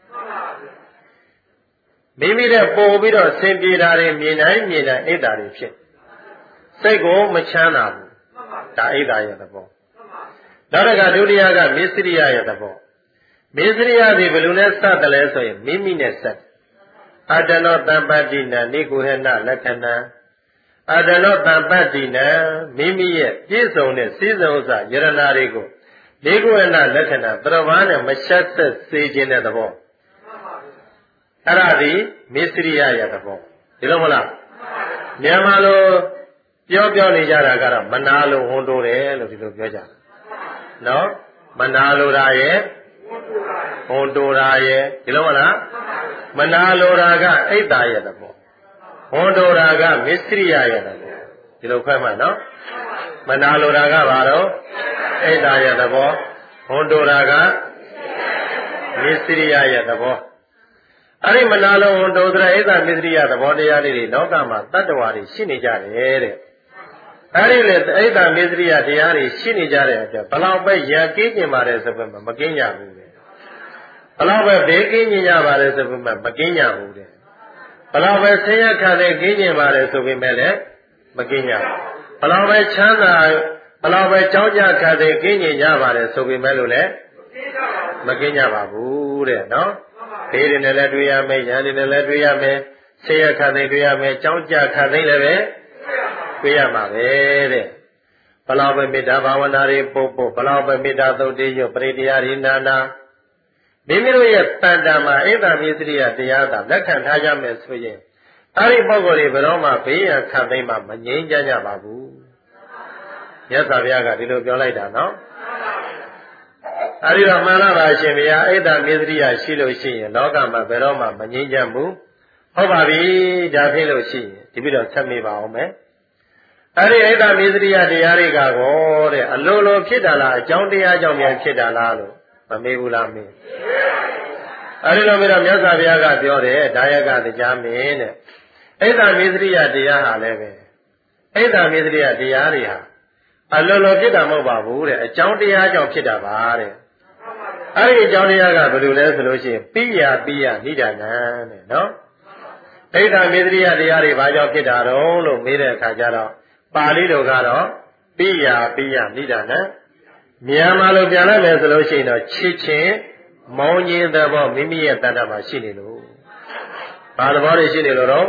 မိမိနဲ့ပို့ပြီးတော့ဆင်ပြေတာတွေမြင်တိုင်းမြင်တိုင်းအိတ္တတွေဖြစ်စိတ်ကိုမချမ်းသာဘူးဒါအိတ္တရဲ့သဘောနောက်တစ်ခါဒုတိယကမစ္စရိယရဲ့သဘောမစ္စရိယသည်ဘယ်လိုလဲစတယ်လဲဆိုရင်မိမိနဲ့ဆက်အတ္တနောတမ္ပတ္တိနံနိကုဟနလက္ခဏံအတ္တနောတမ္ပတ္တိနံမိမိရဲ့ပြည့်စုံတဲ့စည်းစုံဥစ္စာယရနာတွေကိုနိကုဟနလက္ခဏာသရဝါနဲ့မရှက်သက်စေခြင်းတဲ့သဘောအဲ့ဒါဒီမစ္စရိယရဲ့သဘောဒီလိုမလားမြန်မာလိုပြောပြောနေကြတာကတော့မနာလိုဝန်တိုးတယ်လို့ဒီလိုပြောကြတယ်နော်မနာလိုတာရဲ့ဝန်တိုးတာရဲ့ဒီလိုမလားမနာလိုတာကအိတ္တရဲ့သဘောဝန်တိုးတာကမစ္စရိယရဲ့သဘောဒီလိုခွဲမှနော်မနာလိုတာကဘာတော့အိတ္တရဲ့သဘောဝန်တိုးတာကမစ္စရိယရဲ့သဘောအဲ့ဒီမနာလိုဝန်တိုးတဲ့အိတ္တမစ္စရိယသဘောတရားလေးတွေလောကမှာတတ္တဝါတွေရှိနေကြတယ်တဲ့အဲ့ဒီလေအိတ္တမစ္စရိယတရားတွေရှိနေကြတဲ့အတွက်ဘလောက်ပဲရံကင်းကျင်ပါတယ်ဆိုပေမဲ့မကင်းကြဘူးလေဘလောက်ပဲဘေးကင်းကျင်ကြပါတယ်ဆိုပေမဲ့မကင်းကြဘူးတဲ့ဘလောက်ပဲဆင်းရဲခံတဲ့ကင်းကျင်ပါတယ်ဆိုပေမဲ့လည်းမကင်းကြဘူးဘလောက်ပဲချမ်းသာဘလောက်ပဲကြောင်းကြခံတဲ့ကင်းကျင်ကြပါတယ်ဆိုပေမဲ့လို့လည်းမကင်းကြပါဘူးတဲ့နော်ဘေးတွေနဲ့လည်းတွေ့ရမယ်ရန်တွေနဲ့လည်းတွေ့ရမယ်ဆင်းရဲခံတဲ့တွေ့ရမယ်ကြောင်းကြခံတဲ့လည်းပဲတွေ့ရမှာပဲတဲ့ဘလောက်ပဲမေတ္တာဘာဝနာတွေပို့ပို့ဘလောက်ပဲမေတ္တာသုတ်တေရွပရိတရားရိနာနာမိမိတို့ရဲ့တန်တာမှာအိတ္တမစ္စရိယတရားသာလက်ခံထားကြမယ်ဆိုရင်အဲ့ဒီပုဂ္ဂိုလ်တွေဘယ်တော့မှဘေးရန်ခံသိမ်းမှမငြိမ်းချမ်းကြပါဘူးမြတ်စွာဘုရားကဒီလိုပြောလိုက်တာနော်အဲ့ဒီတော့မှန်လားပါရှင်ဗျာအိတ္တမစ္စရိယရှိလို့ရှိရင်လောကမှာဘယ်တော့မှမငြိမ်းချမ်းဘူးဟုတ်ပါပြီဒါဖြစ်လို့ရှိရင်ဒီပြီးတော့ဆက်မိပါအောင်မယ်အဲ့ဒီအိတ္တမစ္စရိယတရားတွေကကောတဲ့အလိုလိုဖြစ်တာလားအကြောင်းတရားကြောင့်ပြန်ဖြစ်တာလားလို့မမေးဘူးလားမေးအဲ့ဒီလိုမျိုးတော့မြတ်စွာဘုရားကပြောတယ်ဒါယကတရားမင်းတဲ့အိတ္တမစ္စရိယတရားဟာလည်းပဲအိတ္တမစ္စရိယတရားတွေဟာအလိုလိုဖြစ်တာမဟုတ်ပါဘူးတဲ့အကြောင်းတရားကြောင့်ဖြစ်တာပါတဲ့အဲ့ဒီအကြောင်းတရားကဘယ်လိုလဲဆိုလို့ရှိရင်ပိယပိယနိဒာနံတဲ့နော်အိတ္တမစ္စရိယတရားတွေဘာကြောင့်ဖြစ်တာတော့လို့မေးတဲ့အခါကျတော့ပါဠိတော်ကတော့ပိယပိယနိဒာနံမြန်မာလိုပြန်လိုက်မယ်ဆိုလို့ရှိရင်တော့ချစ်ချင်းမောင်းခြင်းသဘောမိမိရဲ့တဏ္ဍာမှာရှိနေလို့ဘာသဘောတွေရှိနေလို့တော့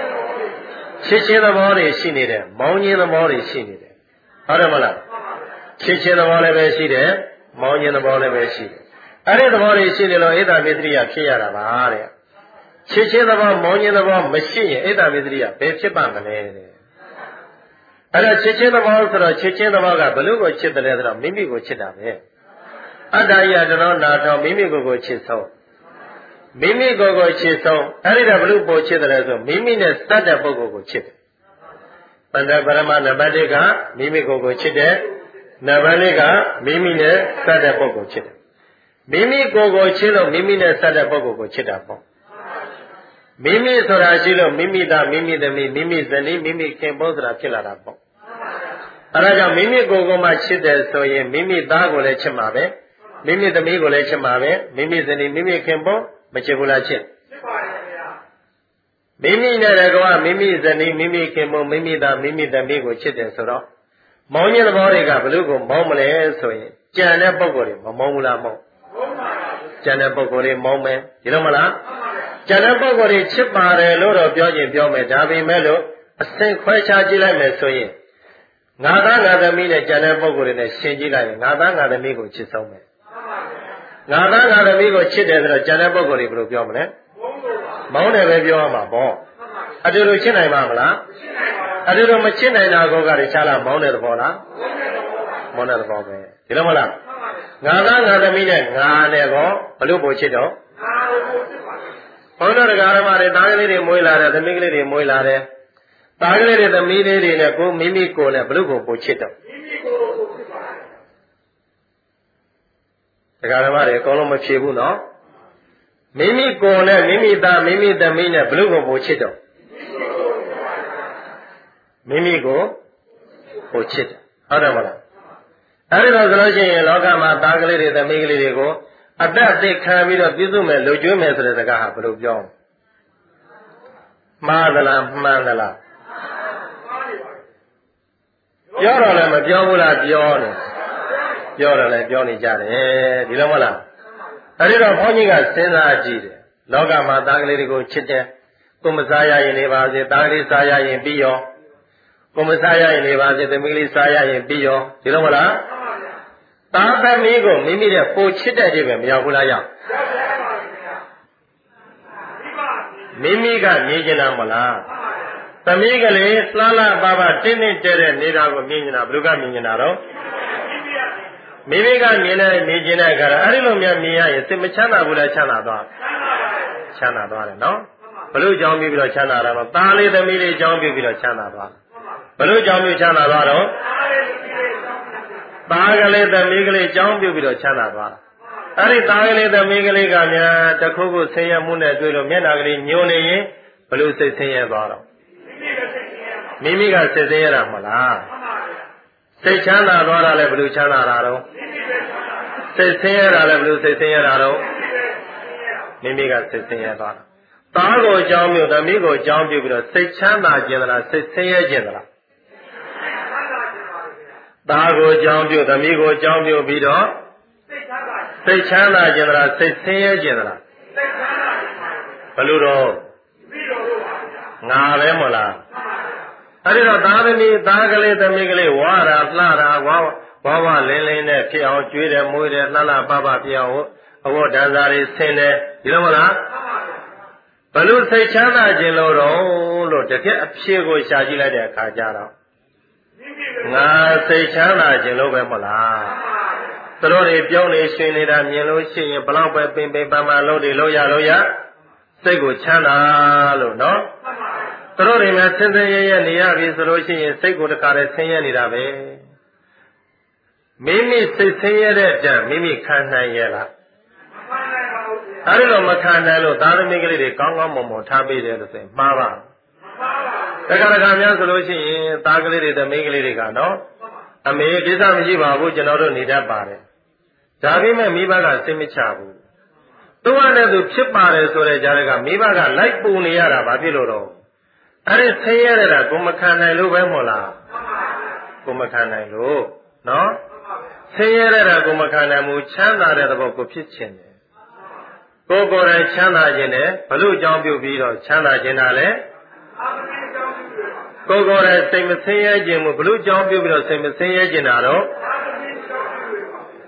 ချစ်ချင်းသဘောတွေရှိနေတယ်မောင်းခြင်းသဘောတွေရှိနေတယ်ဟုတ်တယ်မလားချစ်ချင်းသဘောလည်းပဲရှိတယ်မောင်းခြင်းသဘောလည်းပဲရှိတယ်အဲ့ဒီသဘောတွေရှိနေလို့ဣဒ္ဓမေတ္တိယဖြစ်ရတာပါတဲ့ချစ်ချင်းသဘောမောင်းခြင်းသဘောမရှိရင်ဣဒ္ဓမေတ္တိယဘယ်ဖြစ်ပါမလဲတဲ့အဲ့တော့ချစ်ချင်းသဘောဆိုတော့ချစ်ချင်းသဘောကဘလို့ကိုချစ်တယ်လဲဆိုတော့မိမိကိုချစ်တာပဲအတ္တယတရောနာတော်မိမိကိုယ်ကိုချစ်ဆုံးမိမိကိုယ်ကိုချစ်ဆုံးအဲ့ဒီတော့ဘလို့ပို့ချစ်တယ်ဆိုမိမိနဲ့စတဲ့ပုဂ္ဂိုလ်ကိုချစ်တယ်ပန္နပရမနံပါတ်တစ်ကမိမိကိုယ်ကိုချစ်တယ်နံပါတ်လေးကမိမိနဲ့စတဲ့ပုဂ္ဂိုလ်ချစ်တယ်မိမိကိုယ်ကိုချစ်လို့မိမိနဲ့စတဲ့ပုဂ္ဂိုလ်ကိုချစ်တာပေါ့မိမိဆိုတာရှိလို့မိမိသားမိမိသမီးမိမိဇနီးမိမိခင်ပွန်းဆိုတာဖြစ်လာတာပေါ့အဲဒါကြောင့်မိမိကိုယ်ကိုမှချစ်တယ်ဆိုရင်မိမိသားကိုလည်းချစ်မှာပဲမိမိသမီးကိုလည်းချစ်မှာပဲမိမိဇနီးမိမိခင်ပွန်းမချစ်ဘူးလားချစ်ချစ်ပါတယ်ခင်ဗျာမိမိနဲ့တကွာမိမိဇနီးမိမိခင်ပွန်းမိမိသားမိမိသမီးကိုချစ်တယ်ဆိုတော့မောင်းခြင်းသဘောတွေကဘလို့ကိုမောင်းမလဲဆိုရင်ကြံတဲ့ပုံကိုယ်တွေမမောင်းဘူးလားမောင်းမောင်းပါဘူးကြံတဲ့ပုံကိုယ်တွေမောင်းမယ်ဒီလိုမလားကျန်တဲ့ပုဂ္ဂိုလ်တွေချစ်ပါတယ်လို့တော့ပြောခြင်းပြောမယ်ဒါပေမဲ့လို့အစဉ်ခွဲခြားကြည့်လိုက်မယ်ဆိုရင်ငါသားငါသမီးနဲ့ကျန်တဲ့ပုဂ္ဂိုလ်တွေနဲ့ရှင်ကြည့်လိုက်ရင်ငါသားငါသမီးကိုချစ်ဆုံးမယ်ငါသားငါသမီးကိုချစ်တယ်ဆိုတော့ကျန်တဲ့ပုဂ္ဂိုလ်တွေဘယ်လိုပြောမလဲမောင်းတယ်ပဲပြောရမှာပေါ့အတူတူချစ်နိုင်ပါမလားအတူတူမချစ်နိုင်တာကောကတခြားလားမောင်းတဲ့သဘောလားမောင်းတဲ့သဘောပဲဒီလိုမလားငါသားငါသမီးနဲ့ငါနဲ့ကောဘလို့ပို့ချစ်တော့ဘုန်းတော်တရားဓမ္မတွေသားကလေးတွေမွေးလာတယ်သမီးကလေးတွေမွေးလာတယ်သားကလေးတွေသမီးလေးတွေနဲ့ကိုမိမိကိုနဲ့ဘလို့ကိုပို့ချစ်တော့မိမိကိုကိုချစ်ပါတရားဓမ္မတွေအကုန်လုံးမဖြေဘူးနော်မိမိကိုနဲ့မိမိသားမိမိသမီးနဲ့ဘလို့ကိုပို့ချစ်တော့မိမိကိုပို့ချစ်တယ်ဟုတ်တယ်မလားအဲဒီတော့ဆိုလို့ရှိရင်လောကမှာသားကလေးတွေသမီးကလေးတွေကိုအသက်သိခံပြီးတော့ပြည့်စုံမယ်လူကျွေးမယ်ဆိုတဲ့စကားဟာဘယ်လိုပြောမှားသလားမှန်သလားပြောတော့လည်းမပြောဘူးလားပြောနေပြောတော့လည်းပြောနေကြတယ်ဒီလိုမလားအဲဒီတော့ဘုန်းကြီးကစဉ်းစားကြည့်တယ်လောကမှာသားကလေးတွေကိုချစ်တယ်ကိုမစားရရင်နေပါစေသားကလေးစားရရင်ပြီးရောကိုမစားရရင်နေပါစေသမီးလေးစားရရင်ပြီးရောဒီလိုမလားသားသမီးကိုမိမိရဲ့ပိုချစ်တဲ့တည်းပဲမရောက်ဘူးလားရောက်မိမိကမြင်ကျင်တာမလားသမီးကလေးလှလှပပတင်းတင်းတဲတဲ့နေတာကိုမြင်ကျင်တာဘယ်လိုကမြင်ကျင်တာတော့မိမိကမြင်တဲ့မြင်ကျင်တဲ့အခါအဲ့ဒီလိုများမြင်ရရင်စိတ်မချမ်းသာဘူးလားချမ်းသာသွားချမ်းသာသွားတယ်နော်ဘယ်လိုကြောင်းပြီးပြီးတော့ချမ်းသာတာတော့သားလေးသမီးလေးကြောင်းပြီးပြီးတော့ချမ်းသာသွားဘယ်လိုကြောင်းပြီးချမ်းသာသွားတော့သားကလေးသမီးကလေးကြောင်းပြုတ်ပြီးတော့ချမ်းသာသွားတာအဲ့ဒီသားကလေးသမီးကလေးကများတခုခုဆင်းရဲမှုနဲ့တွေ့လို့မျက်နှာကလေးညှိုးနေရင်ဘလို့စိတ်ဆင်းရဲသွားတော့မိမိကစိတ်ဆင်းရဲတာမလားစိတ်ချမ်းသာသွားတာလည်းဘလို့ချမ်းသာတာတော့စိတ်ဆင်းရဲတာလည်းဘလို့စိတ်ဆင်းရဲတာတော့မိမိကစိတ်ဆင်းရဲသွားတာသားကိုကြောင်းပြုတ်သမီးကိုကြောင်းပြုတ်ပြီးတော့စိတ်ချမ်းသာခြင်းသလားစိတ်ဆင်းရဲခြင်းသလားသားကိုကြောင်းပြုသမီးကိုကြောင်းပြုပြီးတော့စိတ်ချမ်းသာခြင်းသလားစိတ်ဆင်းရဲခြင်းသလားဘယ်လိုတော့ငါပဲမလားအဲ့ဒီတော့သားသမီးသားကလေးသမီးကလေးဝါတာလှတာဝါဝါဝလင်းလင်းနဲ့ဖြစ်အောင်ကျွေးတယ်မွေးတယ်လှလှပပဖြစ်အောင်အဝတ်ဒဏ္ဍာတွေဆင်းတယ်ဒီလိုမလားဘယ်လိုစိတ်ချမ်းသာခြင်းလို့တော့လို့တကယ်အဖြစ်ကိုရှာကြည့်လိုက်တဲ့အခါကျတော့ငါစိတ်ချမ်းသာခြင်းလို့ပဲမလားသူတို့တွေပြောင်းနေရှင်နေတာမြင်လို့ရှိရင်ဘလောက်ပဲပင်ပင်ပန်းပန်းလို့တွေလို့ရလို့ရစိတ်ကိုချမ်းသာလို့နော်သူတို့တွေများဆင်းဆင်းရဲရဲနေရပြီဆိုလို့ရှိရင်စိတ်ကိုတခါတည်းဆင်းရဲနေတာပဲမိမိစိတ်ဆင်းရဲတဲ့တန်မိမိခံနိုင်ရဲ့လားအဲဒီလိုမခံနိုင်လို့သာသမီကလေးတွေကောင်းကောင်းမွန်မွန်ထားပေးတယ်လို့ဆိုရင်မှားပါတခါတခါများဆိုလို့ရှိရင်သားကလေးတွေသမီးကလေးတွေကနော်အမေကိစ္စမရှိပါဘူးကျွန်တော်တို့နေတတ်ပါတယ်ဒါပေမဲ့မိဘကစိတ်မချဘူးသူကလည်းသူဖြစ်ပါတယ်ဆိုတဲ့ကြားကမိဘကလိုက်ပူနေရတာဘာဖြစ်လို့တော့အဲ့ဒီဆင်းရဲတဲ့တာကိုမခံနိုင်လို့ပဲမို့လားကိုမခံနိုင်လို့နော်ဆင်းရဲတဲ့တာကိုမခံနိုင်ဘူးချမ်းသာတဲ့သဘောကိုဖြစ်ခြင်းတယ်ကိုယ်ကိုယ်တိုင်ချမ်းသာခြင်းနဲ့ဘလို့အကြောင်းပြုပြီးတော့ချမ်းသာခြင်းတာလဲကိုယ်ကိုယ်တိုင်စိတ်မဆင်းရဲခြင်းမို့ဘလို့ကြောင်းပြုပြီးတော့စိတ်မဆင်းရဲခြင်းတာတော့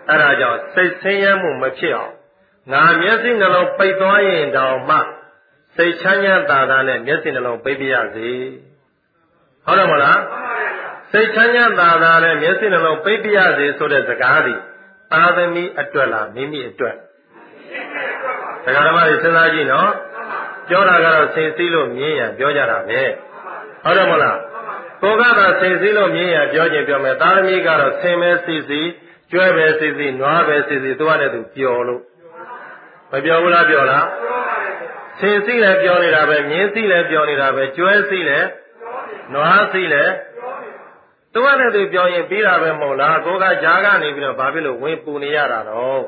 အဲ့ဒါကြောင့်စိတ်ဆင်းရဲမှုမဖြစ်အောင်ငါမျက်စိနှလုံးပိတ်သွားရင်တောင်မှစိတ်ချမ်းသာသာသာနဲ့မျက်စိနှလုံးပိတ်ပြရစေဟုတ်တယ်မလားစိတ်ချမ်းသာသာနဲ့မျက်စိနှလုံးပိတ်ပြရစေဆိုတဲ့စကားဒီသာသမီအတွက်လားမိမိအတွက်ဒကာဓမ္မတွေစဉ်းစားကြည့်နော်ပြောတာကတော့စိတ်စည်းလို့မြင်ရပြောကြတာပဲဟုတ်တယ်မလားကိုကသာစိတ်စည်းလို့မြင်ရပြောခြင်းပြောမယ်သာသမီကတော့ဆင်မဲစီစီကျွဲပဲစီစီနွားပဲစီစီသူကလည်းသူပျော်လို့မပျော်ဘူးလားပျော်လားဆင်စီလည်းပျော်နေတာပဲမြင်းစီလည်းပျော်နေတာပဲကျွဲစီလည်းနွားစီလည်းသူကလည်းသူပျော်ရင်ပြီးတာပဲမဟုတ်လားကိုကကြားကနေပြီးတော့ဘာဖြစ်လို့ဝင်ပူနေရတာတော့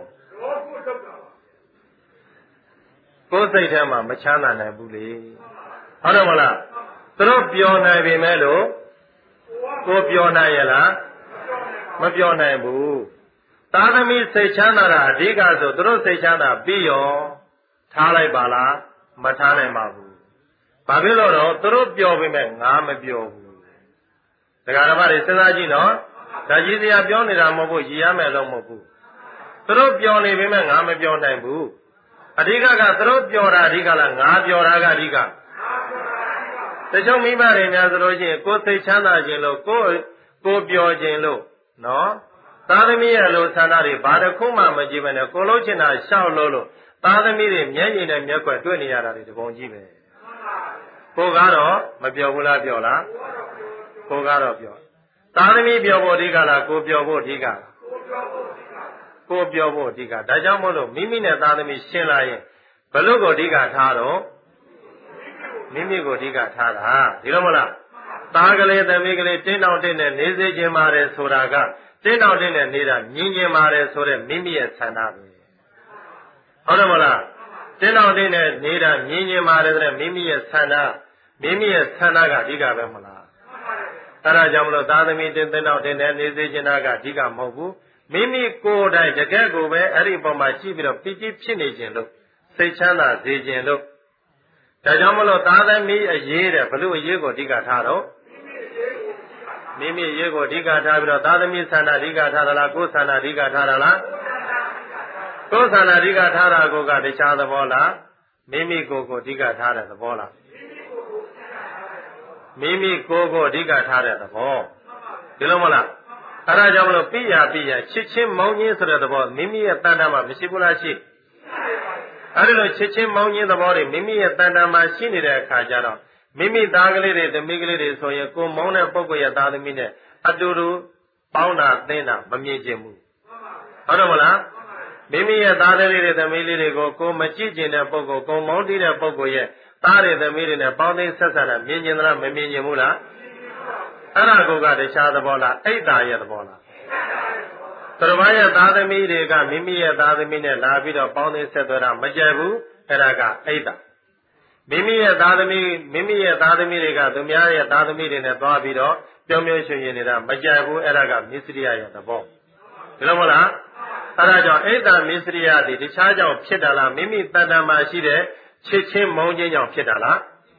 ကိုယ်စိတ်ထဲမှာမချမ်းသာနိုင်ဘူးလေဟုတ်တယ်မလားသူတို့ပျော်နိုင်ပြီမဲ့လို့ကိုပျော်နိုင်ရလားမပျော်နိုင်ဘူးသာသမီစိတ်ချမ်းသာတာအဓိကဆိုသူတို့စိတ်ချမ်းသာပြီးရောထားလိုက်ပါလားမထားနိုင်ပါဘူးဘာဖြစ်လို့တော့သူတို့ပျော်ပြီမဲ့ငါမပျော်ဘူးဒကာဓမ္မတွေစဉ်းစားကြည့်နော်ဒါကြီးစရာပြောနေတာမဟုတ်ဘူးရည်ရမယ်လို့မဟုတ်ဘူးသူတို့ပျော်နေပြီမဲ့ငါမပျော်နိုင်ဘူးအဓိကကသူတို့ပျော်တာအဓိကလားငါပျော်တာကအဓိကတချို့မိဘတွေများဆိုလို့ရှိရင်ကိုယ်စိတ်ချမ်းသာခြင်းလို့ကိုယ်ကိုပျော်ခြင်းလို့နော်သာသမီရဲ့လိုဆန္ဒတွေဘာတစ်ခုမှမကြည့်ဘဲနဲ့ကိုလုံးချင်တာရှောက်လို့လို့သာသမီတွေမျက်ရည်နဲ့မျက်ခွက်တွေ့နေရတာတွေဒီပုံကြည့်ပဲကိုကတော့မပျော်ဘူးလားပျော်လားကိုကတော့ပျော်သာသမီပျော်ဖို့အဓိကလားကိုပျော်ဖို့အဓိကလားကိုပျော်ဖို့အဓိကဒါကြောင့်မို့လို့မိမိနဲ့သာသမီရှင်းလာရင်ဘလို့ကိုအဓိကထားတော့မိမိကိုအဓိကထားတာဒီလိုမလားသားကလေးသမီးကလေးတင်းတောင်တင်းနဲ့နေစေခြင်းပါတယ်ဆိုတာကတင်းတောင်တင်းနဲ့နေတာမြင်ခြင်းပါတယ်ဆိုတဲ့မိမိရဲ့ဆန္ဒပဲဟုတ်တယ်မလားတင်းတောင်တင်းနဲ့နေတာမြင်ခြင်းပါတယ်ဆိုတဲ့မိမိရဲ့ဆန္ဒမိမိရဲ့ဆန္ဒကအဓိကပဲမလားအဲဒါကြောင့်မလို့သားသမီးတင်းတင်းတောင်တင်းနဲ့နေစေခြင်းကအဓိကမဟုတ်ဘူးမိမိကိုယ်တိုင်တကယ်ကိုပဲအဲ့ဒီပုံမှာကြည့်ပြီးတော့ပီတိဖြစ်နေခြင်းလို့စိတ်ချမ်းသာစေခြင်းလို့ဒါကြောင့်မလို့သာသမီအရေးတဲ့ဘလို့အရေးကိုအဓိကထားတော့မိမိအရေးကိုအဓိကထားပြီးတော့သာသမီဆန္ဒအဓိကထားသလားကိုယ်ဆန္ဒအဓိကထားတာလားကိုယ်ဆန္ဒအဓိကထားတာကိုကတခြားသဘောလားမိမိကိုယ်ကိုအဓိကထားတဲ့သဘောလားမိမိကိုယ်ကိုအဓိကထားတဲ့သဘောဒီလိုမလားအဲဒါကြောင့်မလို့ပြရပြရချစ်ချင်းမောင်းချင်းဆိုတဲ့သဘောမိမိရဲ့တဏ္ဍာမှာမရှိဘူးလားရှိအဲဒီလိုချစ်ချင်းမောင်းချင်းသဘောတွေမိမိရဲ့တဏ္ဍာမှာရှိနေတဲ့အခါကျတော့မိမိသားကလေးတွေသမီးကလေးတွေဆိုရင်ကိုမောင်းတဲ့ပုဂ္ဂိုလ်ရဲ့သားသမီးနဲ့အတူတူပေါင်းတာသင်းတာမမြင်ချင်ဘူးဟုတ်တယ်မလားမိမိရဲ့သားကလေးတွေသမီးလေးတွေကိုကိုမကြည့်ကျင်တဲ့ပုဂ္ဂိုလ်ကိုမောင်းတီးတဲ့ပုဂ္ဂိုလ်ရဲ့သားတွေသမီးတွေနဲ့ပေါင်းသိဆက်ဆံတာမြင်ကျင်သလားမမြင်ကျင်ဘူးလားအဲ့ဒါကိုကတခြားသဘောလားအိတ်တာရဲ့သဘောလားသူတော်ဘာရဲ့သားသမီးတွေကမိမိရဲ့သားသမီးနဲ့လာပြီးတော့ပေါင်းသိဆက်သွဲတာမကြိုက်ဘူးအဲ့ဒါကအိတ်တာမိမိရဲ့သားသမီးမိမိရဲ့သားသမီးတွေကသူများရဲ့သားသမီးတွေနဲ့သွားပြီးတော့ပြုံးပြုံးရွှင်ရွှင်နေတာမကြိုက်ဘူးအဲ့ဒါကမစ္စရိယရဲ့သဘောဒီလိုမဟုတ်လားအဲ့ဒါကြောင့်အိတ်တာမစ္စရိယသည်တခြားကြောင့်ဖြစ်တာလားမိမိတဏ္ဍာမှာရှိတဲ့ချစ်ချင်းမုန်းခြင်းကြောင့်ဖြစ်တာလား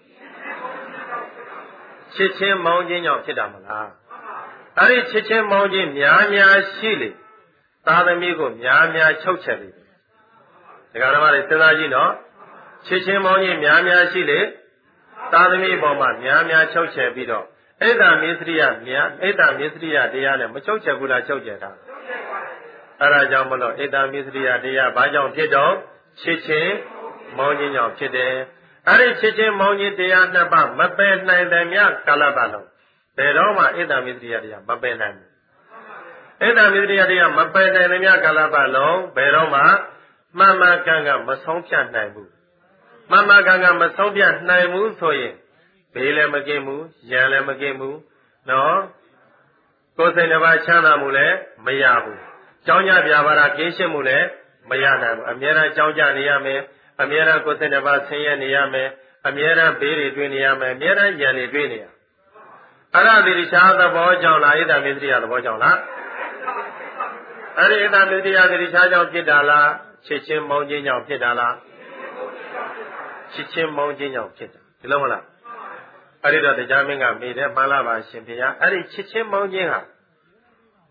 ချစ်ချင်းမောင်းခြင်းကြောင့်ဖြစ်တာမလားအဲ့ဒီချစ်ချင်းမောင်းခြင်းများများရှိလေသာသမီကိုများများချုပ်ချက်လေဒကာဓမ္မတွေစဉ်းစားကြည့်နော်ချစ်ချင်းမောင်းခြင်းများများရှိလေသာသမီအပေါ်မှာများများချုပ်ချက်ပြီးတော့အိတ်တာမစ္စရိယများအိတ်တာမစ္စရိယတရားနဲ့မချုပ်ချက်ဘူးလားချုပ်ချက်တာအဲ့ဒါကြောင့်မလို့အိတ်တာမစ္စရိယတရားဘာကြောင့်ဖြစ်တော့ချစ်ချင်းမောင်းခြင်းကြောင့်ဖြစ်တယ်အဲ့ဒီချစ်ချင်းမောင်းခြင်းတရားနှစ်ပါးမပယ်နိုင်တဲ့မြတ်ကာလပတ်လုံးဘယ်တော့မှဣဒ္ဓမစ္စရိယတရားမပယ်နိုင်ဘူးဣဒ္ဓမစ္စရိယတရားမပယ်နိုင်တဲ့မြတ်ကာလပတ်လုံးဘယ်တော့မှမှန်မှန်ကန်ကန်မဆုံးဖြတ်နိုင်ဘူးမှန်မှန်ကန်ကန်မဆုံးဖြတ်နိုင်ဘူးဆိုရင်ဘေးလည်းမကင်းဘူးရန်လည်းမကင်းဘူးနော်ကိုယ်စိတ်တစ်ပါးချမ်းသာမှုလည်းမရဘူးကြောင်းကြပြပါတာကင်းရှင်းမှုလည်းမရနိုင်ဘူးအမြဲတမ်းကြောင်းကြနေရမယ်အမြဲတမ်းကိုယ်စိတ်တစ်ပါးဆင်းရဲနေရမယ်အမြဲတမ်းဘေးတွေတွေ့နေရမယ်အမြဲတမ်းရန်တွေတွေ့နေရအဲ့ဒါဒီတခြားသဘောကြောင့်လားဣဒ္ဓမစ္စရိယသဘောကြောင့်လားအဲ့ဒီဣဒ္ဓမစ္စရိယဒီတခြားကြောင့်ဖြစ်တာလားချစ်ချင်းမောင်းခြင်းကြောင့်ဖြစ်တာလားချစ်ချင်းမောင်းခြင်းကြောင့်ဖြစ်တာဒီလိုမလားအဲ့ဒီတော့တရားမင်းကမိတယ်မှန်လားပါရှင်ဖေရအဲ့ဒီချစ်ချင်းမောင်းခြင်းဟာ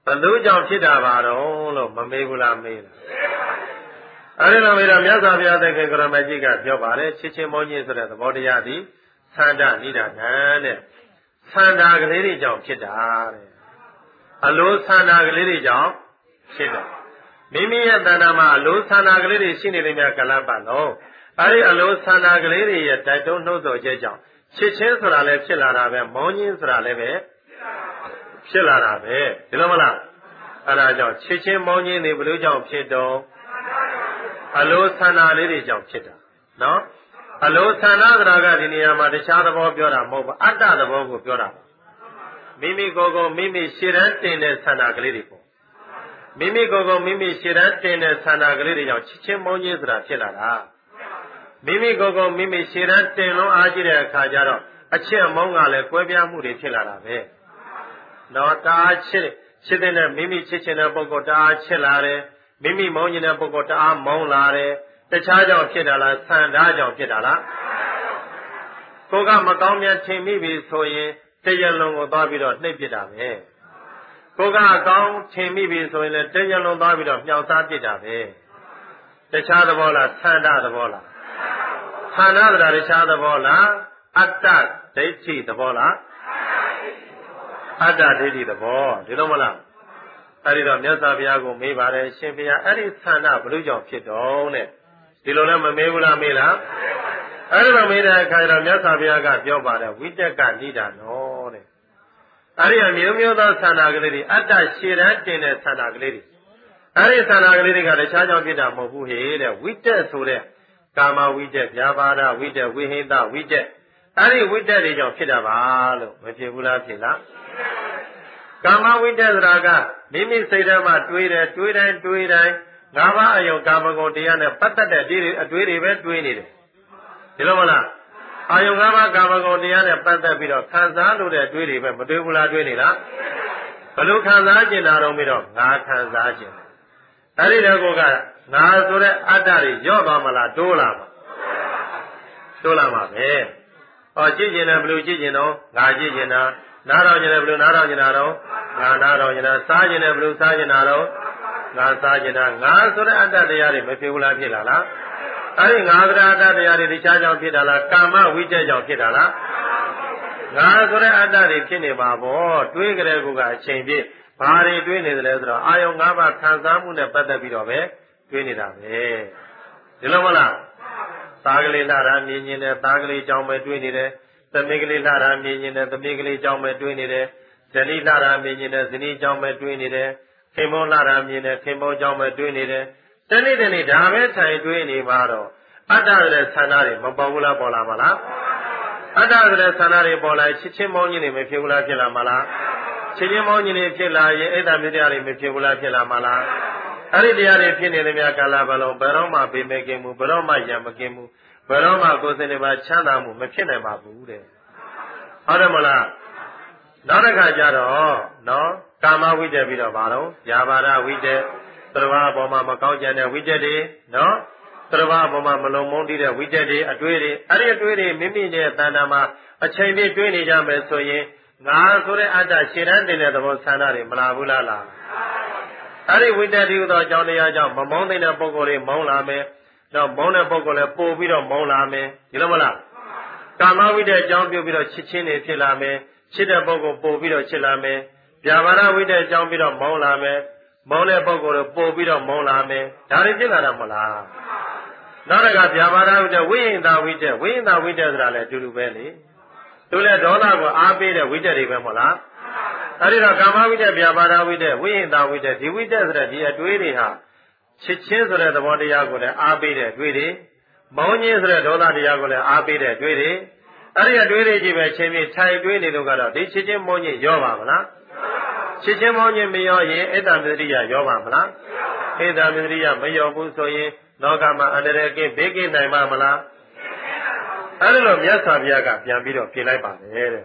ဘလူးကြောင့်ဖြစ်တာပါတော့လို့မမေးဘူးလားမေးလားအဲ့ဒီလိုမေးတော့မြတ်စွာဘုရားသခင်ကရမကြီးကပြောပါတယ်ချစ်ချင်းမောချင်းဆိုတဲ့သဘောတရားသည်သန္တာနိဒာနံတဲ့သန္တာကလေးတွေကြောင့်ဖြစ်တာတဲ့အလိုသန္တာကလေးတွေကြောင့်ဖြစ်တာမိမိရဲ့တဏ္ဍာမှာအလိုသန္တာကလေးတွေရှိနေတဲ့မြတ်ကလပ်ပါတော့အဲ့ဒီအလိုသန္တာကလေးတွေရဲ့တိုက်တွန်းနှိုးဆော်ချက်ကြောင့်ချစ်ချင်းဆိုတာလည်းဖြစ်လာတာပဲမောချင်းဆိုတာလည်းပဲဖြစ်လာတာပဲဒီလိုမလားအဲ့ဒါကြောင့်ချစ်ချင်းမောချင်းတွေဘယ်လိုကြောင့်ဖြစ်တော့အလိုသန္တာလေးတွေကြောင့်ဖြစ်တာနော်အလိုသန္တာသရာကဒီနေရာမှာတခြားသဘောပြောတာမဟုတ်ဘူးအတ္တသဘောကိုပြောတာမိမိကိုယ်ကိုမိမိရှေ့တန်းတင်တဲ့သန္တာကလေးတွေပေါ့မိမိကိုယ်ကိုမိမိရှေ့တန်းတင်တဲ့သန္တာကလေးတွေကြောင့်ချစ်ချင်းမောချင်းဆိုတာဖြစ်လာတာမိမိကိုယ်ကိုမိမိရှေ့တန်းတင်လုံးအားကြီးတဲ့အခါကျတော့အချစ်အမုန်းကလည်းကွဲပြားမှုတွေဖြစ်လာတာပဲတော့တအားချစ်ချစ်တဲ့မိမိချစ်ချင်တဲ့ပုဂ္ဂိုလ်တအားချစ်လာတယ်မိမိမုန်းနေတဲ့ပုဂ္ဂိုလ်တအားမုန်းလာတယ်တခြားကြောင့်ဖြစ်တာလားဆန္ဒကြောင့်ဖြစ်တာလားကိုကမကောင်းမြတ်ထင်မိပြီဆိုရင်တရလုံးကိုသွားပြီးတော့နှိပ်ပစ်တာပဲကိုကအကောင်းထင်မိပြီဆိုရင်လည်းတရလုံးသွားပြီးတော့မြောက်စားပစ်တာပဲတခြားသဘောလားဆန္ဒသဘောလားဆန္ဒသရာတခြားသဘောလားအတ္တဒိဋ္ဌိသဘောလားအတ္တဒိဋ္ဌိသဘောဒီလိုမလားအဲ့ဒီတော့မြတ်စွာဘုရားကိုမေးပါတယ်ရှင်ဘုရားအဲ့ဒီဆန္ဒဘလို့ကြောင့်ဖြစ်တော့တဲ့ဒီလိုလည်းမမေးဘူးလားမေးလားအဲ့ဒီလိုမေးတဲ့အခါကျတော့မြတ်စွာဘုရားကပြောပါတယ်ဝိတက်ကနိဒာနောတဲ့အဲ့ဒီအမျိုးမျိုးသောဆန္ဒကလေးတွေအတ္တရှည်တန်းတင်တဲ့ဆန္ဒကလေးတွေအဲ့ဒီဆန္ဒကလေးတွေကတခြားကြောင့်ဖြစ်တာမဟုတ်ဘူးဟေ့တဲ့ဝိတက်ဆိုတဲ့ကာမဝိတက်ဗျာပါဒဝိတက်ဝိဟိတဝိတက်အဲ့ဒီဝိတက်တွေကြောင့်ဖြစ်တာပါလို့မဖြစ်ဘူးလားဖြစ်လားကာမဝိတက်ဆိုတာကမိမိစိတ်ထဲမှာတွေးတယ်တွေးတိုင်းတွေးတိုင်းငါးပါးအယုံကာမဂုဏ်တရားနဲ့ပတ်သက်တဲ့ဒီအတွေးတွေပဲတွေးနေတယ်ဒီလိုမလားအာယုံငါးပါးကာမဂုဏ်တရားနဲ့ပတ်သက်ပြီးတော့ခံစားလို့တဲ့အတွေးတွေပဲမတွေးဘူးလားတွေးနေလားဘယ်လိုခံစားကျင်တာတော့ပြီးတော့ငါခံစားကျင်အဲ့ဒီတော့ကငါဆိုတဲ့အတ္တတွေညော့သွားမလားတိုးလာမှာတိုးလာမှာပဲဟောကြည့်ကျင်တယ်ဘယ်လိုကြည့်ကျင်တော့ငါကြည့်ကျင်တာနားတော်ကျင်တယ်ဘယ်လိုနားတော်ကျင်တာတော့ငါနားတော်ကျင်တာစားကျင်တယ်ဘယ်လိုစားကျင်တာတော့ငါစားကျင်တာငါဆိုတဲ့အတ္တတရားတွေမဖြစ်ဘူးလားဖြစ်လာလားအဲ့ဒီငါသရအတ္တတရားတွေတခြားကြောင့်ဖြစ်တာလားကာမဝိတ္တကြောင့်ဖြစ်တာလားငါဆိုတဲ့အတ္တတွေဖြစ်နေပါဘောတွေးကြတဲ့ကူကအချိန်ပြည့်ဘာတွေတွေးနေတယ်လဲဆိုတော့အာယုံ၅ပါးခံစားမှုနဲ့ပတ်သက်ပြီးတော့ပဲတွေးနေတာပဲဒီလိုမလားသားကလေးလှတာမြင်မြင်နဲ့သားကလေးကြောင့်ပဲတွေးနေတယ်သမီးကလေးလှတာမြင်မြင်နဲ့သမီးကလေးကြောင့်ပဲတွေးနေတယ်ဇနီးလှတာမြင်မြင်နဲ့ဇနီးကြောင့်ပဲတွေးနေတယ်ခင်မောလှတာမြင်နဲ့ခင်မောကြောင့်ပဲတွေးနေတယ်တနေ့တနေ့ဒါပဲထိုင်တွေးနေပါတော့အတ္တရဲ့ဆန္ဒတွေမပေါ်ဘူးလားပေါ်လာမလားအတ္တရဲ့ဆန္ဒတွေပေါ်လာချစ်ချင်းမောင်းခြင်းတွေမဖြစ်ဘူးလားဖြစ်လာမလားချစ်ချင်းမောင်းခြင်းတွေဖြစ်လာရင်အိတ်တမြတရားတွေမဖြစ်ဘူးလားဖြစ်လာမလားအဲ့ဒီတရားတွေဖြစ်နေတဲ့မြတ်ကာလဘလုံးဘယ်တော့မှဘေးမကင်းဘူးဘယ်တော့မှရံမကင်းဘူးဘယ်တော့မှကိုယ်စင်တွေပါချမ်းသာမှုမဖြစ်နိုင်ပါဘူးတဲ့ဟုတ်တယ်မလားနောက်တစ်ခါကျတော့နော်ကာမဝိတ္တပြီးတော့ဘာလို့ယာဘာဒဝိတ္တသရဝအပေါ်မှာမကောင်းကြတဲ့ဝိတ္တတွေနော်သရဝအပေါ်မှာမလုံမုန်းတိတဲ့ဝိတ္တတွေအတွေ့တွေအဲ့ဒီအတွေ့တွေမိမိရဲ့တဏ္ဍာမှာအချိန်ပြည့်တွေ့နေကြမယ်ဆိုရင်ငါဆိုတဲ့အတ္တရှည်တန်းတင်တဲ့သဘောဆန္ဒတွေမလာဘူးလားလားအဲ့ဒီဝိတ္တတိဟူသောအကြောင်းတရားကြောင့်မမုန်းတဲ့ပုဂ္ဂိုလ်တွေမုန်းလာမယ်တော့မုန်းတဲ့ပုဂ္ဂိုလ်လည်းပို့ပြီးတော့မုန်းလာမယ်ဒီလိုမလားကာမဝိတ္တအကြောင်းပြုပြီးတော့ချစ်ချင်းတွေဖြစ်လာမယ်ချစ်တဲ့ပုဂ္ဂိုလ်ပို့ပြီးတော့ချစ်လာမယ်ဗျာပါဒဝိတ္တအကြောင်းပြီးတော့မုန်းလာမယ်မုန်းတဲ့ပုဂ္ဂိုလ်ပို့ပြီးတော့မုန်းလာမယ်ဒါတွေဖြစ်လာတာမလားနောက်တစ်ခါဗျာပါဒဝိတ္တဝိဟိတဝိတ္တဝိဟိတဝိတ္တဆိုတာလည်းအတူတူပဲလေသူလည်းဒေါသကိုအားပေးတဲ့ဝိတ္တတွေပဲမဟုတ်လားအဲ့ဒီတော့ကာမဝိတ္တဗျာပါဒဝိတ္တဝိဟိတဝိတ္တဒီဝိတ္တဆိုတဲ့ဒီအတွေးတွေဟာချစ်ချင်းဆိုတဲ့သဘောတရားကိုလည်းအားပေးတဲ့အတွေးတွေမုန်းခြင်းဆိုတဲ့ဒေါသတရားကိုလည်းအားပေးတဲ့အတွေးတွေအဲ့ဒီအတွေးတွေကြီးပဲချင်းချင်းထိုင်တွေးနေလို့ကတော့ဒီချစ်ချင်းမုန်းခြင်းရောပါမလားချစ်ချင်းမုန်းခြင်းမရောရင်အိတ္တမစ္စရိယရောပါမလားအိတ္တမစ္စရိယမရောဘူးဆိုရင်လောကမှာအန္တရာယ်ကင်းဘေးကင်းနိုင်ပါမလားအဲ့ဒါလို့မြတ်စွာဘုရားကပြန်ပြီးတော့ပြင်လိုက်ပါတယ်တဲ့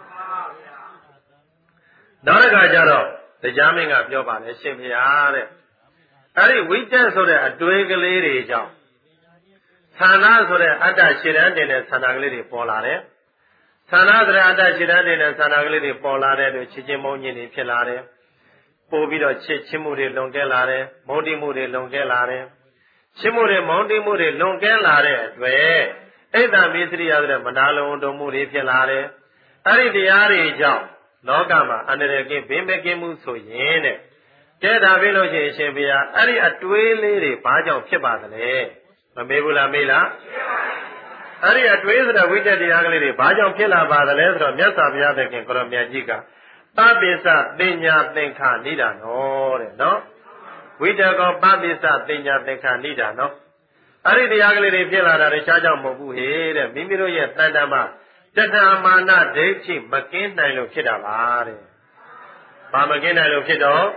နောက်တစ်ခါကျတော့တရားမင်းကပြောပါတယ်ရှင်ဘုရားတဲ့အဲ့ဒီဝိတ္တဆိုတဲ့အတွေးကလေးတွေကြောင့်ဌာနဆိုတဲ့အတ္တရှည်တန်းတင်တဲ့ဌာနကလေးတွေပေါ်လာတယ်ဌာနဆိုတဲ့အတ္တရှည်တန်းတင်တဲ့ဌာနကလေးတွေပေါ်လာတဲ့အတွက်ချစ်ချင်းမုန်းခြင်းတွေဖြစ်လာတယ်ပို့ပြီးတော့ချစ်ချစ်မှုတွေလွန်ကဲလာတယ်မုန်းတိမှုတွေလွန်ကဲလာတယ်ချစ်မှုတွေမုန်းတိမှုတွေလွန်ကဲလာတဲ့အတွက်အိတ်တံပိစရိယဆိုတဲ့မနာလုံးတုံမှုတွေဖြစ်လာတယ်အဲ့ဒီတရားတွေကြောင့်လောကမှာအန္တရာယ်ကင်းဘေးမကင်းမှုဆိုရင်တဲ့ကဲဒါပြလို့ရှိရင်ရှင်ဘုရားအဲ့ဒီအတွေးလေးတွေဘာကြောင့်ဖြစ်ပါသလဲမမေးဘူးလားမေးလားအဲ့ဒီအတွေးဆိုတဲ့ဝိတ္တတရားကလေးတွေဘာကြောင့်ဖြစ်လာပါသလဲဆိုတော့မြတ်စွာဘုရားသခင်ကိုရောမြတ်ကြီးကပပိစတင်ညာသင်္ခာနိဒာနောတဲ့နော်ဝိတ္တကောပပိစတင်ညာသင်္ခာနိဒာနောအဲ့ဒီတရားကလေးတွေဖြစ်လာတာတခြားကြောင့်မဟုတ်ဘူးဟေ့တဲ့မိမိတို့ရဲ့တဏ္ဍာမှာတဏမာနဒိဋ္ဌိမကင်းနိုင်လို့ဖြစ်တာပါတဲ့ဘာမကင်းနိုင်လို့ဖြစ်တော့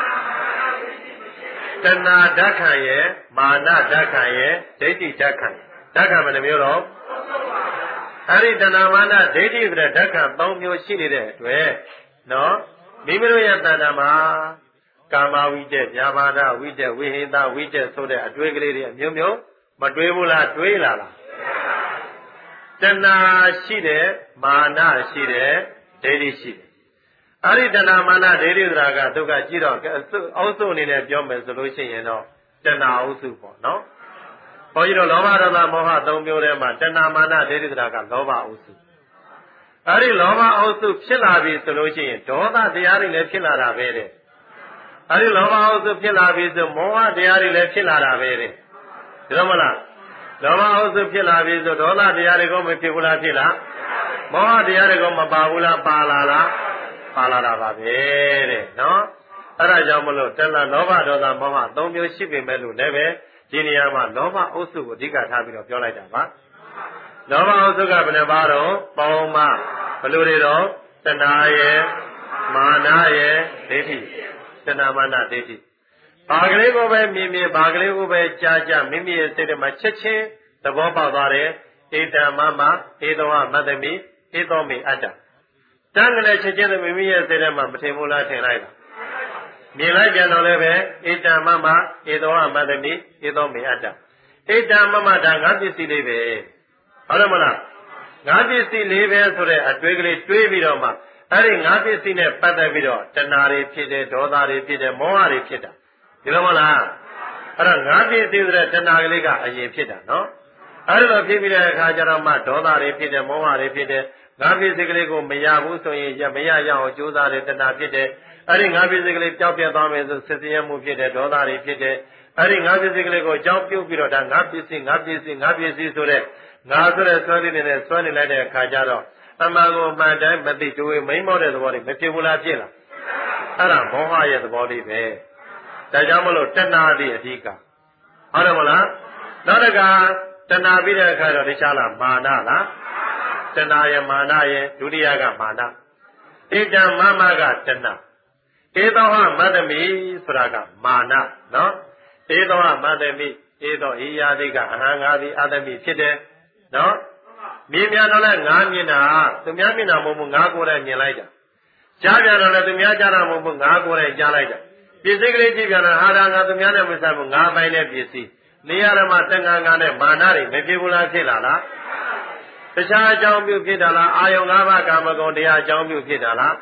တဏှာဓာတ်ခံရဲ့မာနဓာတ်ခံရဲ့ဒိဋ္ဌိဓာတ်ခံဓာတ်ခံမနှမျိုးတော့အဲ့ဒီတဏှာမာနဒိဋ္ဌိဆိုတဲ့ဓာတ်ခံသုံးမျိုးရှိနေတဲ့အတွက်နော်မိမိတို့ရဲ့တဏ္ဍာမှာကာမဝိတ္တ၊ညာဘာဒဝိတ္တ၊ဝိဟိတဝိတ္တဆိုတဲ့အတွေ့ကလေးတွေအမျိုးမျိုးမတွေးဘူးလားတွေးလာလားတဏှာရှိတယ်မာနရှိတယ်ဒိဋ္ဌိရှိတယ်အဲ့ဒီတဏှာမာနဒိဋ္ဌိဆိုတာကဒုက္ခကြည့်တော့အုပ်စုအနေနဲ့ပြောမယ်ဆိုလို့ရှိရင်တော့တဏှာအုပ်စုပေါ့နော်ဘုန်းကြီးတို့လောဘဒေါသမောဟသုံးမျိုးထဲမှာတဏှာမာနဒိဋ္ဌိဆိုတာကလောဘအုပ်စုအဲ့ဒီလောဘအုပ်စုဖြစ်လာပြီဆိုလို့ရှိရင်ဒေါသတရားတွေလည်းဖြစ်လာတာပဲတဲ့အဲ့ဒီလောဘအုပ်စုဖြစ်လာပြီဆိုမောဟတရားတွေလည်းဖြစ်လာတာပဲတဲ့ဒီလိုမလားလောဘအုပ်စုဖြစ်လာပြီဆိုဒေါသတရားတွေကမဖြစ်ဘူးလားဖြစ်လားမောဟတရားတွေကမပါဘူးလားပါလာလားပါလာတာပါပဲတဲ့နော်အဲ့ဒါကြောင့်မလို့တဏှာလောဘဒေါသမောဟသုံးမျိုးရှိပေမဲ့လို့လည်းပဲဒီနေရာမှာလောဘအုပ်စုကိုအဓိကထားပြီးတော့ပြောလိုက်တာပါလောဘအုပ်စုကဘယ်နှပါတော့ပေါင်းမဘယ်လိုတွေတော့တဏှာရဲ့မာနရဲ့ဒိဋ္ဌိတဏှာမာနဒိဋ္ဌိဘာကလေးကိုပဲမြင်မြင်ဘာကလေးကိုပဲကြားကြားမိမိရဲ့စိတ်ထဲမှာချက်ချင်းသဘောပေါက်သွားတယ်ဧတံမမဧသောမတ္တမိဧသောမေအတ္တတန်းကလေးချက်ချင်းမိမိရဲ့စိတ်ထဲမှာမထင်ဘူးလားထင်လိုက်လားမြင်လိုက်ပြန်တော့လည်းပဲဧတံမမဧသောမတ္တမိဧသောမေအတ္တဧတံမမဒါငါပစ္စည်းလေးပဲဟုတ်တယ်မလားငါပစ္စည်းလေးပဲဆိုတဲ့အတွေ့ကလေးတွေးပြီးတော့မှအဲ့ဒီငါပစ္စည်းနဲ့ပတ်သက်ပြီးတော့တဏှာတွေဖြစ်တယ်ဒေါသတွေဖြစ်တယ်မောဟတွေဖြစ်တာဒီလိုမလားအဲ့တော့ငါပစ္စည်းဆိုတဲ့တဏှာကလေးကအရင်ဖြစ်တာနော်အဲ့လိုဖြစ်ပြီးတဲ့အခါကျတော့မှဒေါသတွေဖြစ်တယ်မောဟတွေဖြစ်တယ်ငါပစ္စည်းကလေးကိုမရဘူးဆိုရင်မရရအောင်ကြိုးစားတယ်တဏှာဖြစ်တယ်အဲ့ဒီငါပစ္စည်းကလေးပျောက်ပြတ်သွားမယ်ဆိုစစ်စရမှုဖြစ်တယ်ဒေါသတွေဖြစ်တယ်အဲ့ဒီငါပစ္စည်းကလေးကိုအကြောင်းပြုတ်ပြီးတော့ဒါငါပစ္စည်းငါပစ္စည်းငါပစ္စည်းဆိုတဲ့ငါဆိုတဲ့ဆွဲလေးတွေနဲ့ဆွဲနေလိုက်တဲ့အခါကျတော့အမှန်ကိုမှန်တိုင်းမသိတွေ့မိမ့်မောတဲ့သဘောတွေမဖြစ်ဘူးလားဖြစ်လားအဲ့ဒါမောဟရဲ့သဘောလေးပဲဒါကြောင့်မလို့တဏှာသည်အဓိကဟုတ်တယ်မလားနောက်တစ်ခါတဏှာပြီးတဲ့အခါတော့တခြားလားမာနလားတဏှာရဲ့မာနရဲ့ဒုတိယကမာနဧတံမမကတဏှာဧသောဟမတ္တမိဆိုတာကမာနနော်ဧသောဟမတ္တမိဧသောဣယာတိကအဟံငါသည်အတ္တမိဖြစ်တယ်နော်မြင်ပြန်တော့လည်းငါမြင်တာသူများမြင်တာမဟုတ်ဘူးငါကိုယ်တိုင်မြင်လိုက်တာကြားပြန်တော့လည်းသူများကြားတာမဟုတ်ဘူးငါကိုယ်တိုင်ကြားလိုက်တာပစ္စည်းကလေးကြည့်ပြန်တော့ဟာဒါငါသူများနဲ့မဆိုင်ဘူးငါပိုင်တဲ့ပစ္စည်းနေရာမှာတဏှာငါနဲ့မာနတွေမဖြစ်ဘူးလားဖြစ်လာလားတခြားအကြောင်းပြုဖြစ်တာလားအာယုံ၅ပါးကာမဂုဏ်တရားအကြောင်းပြုဖြစ်တာလား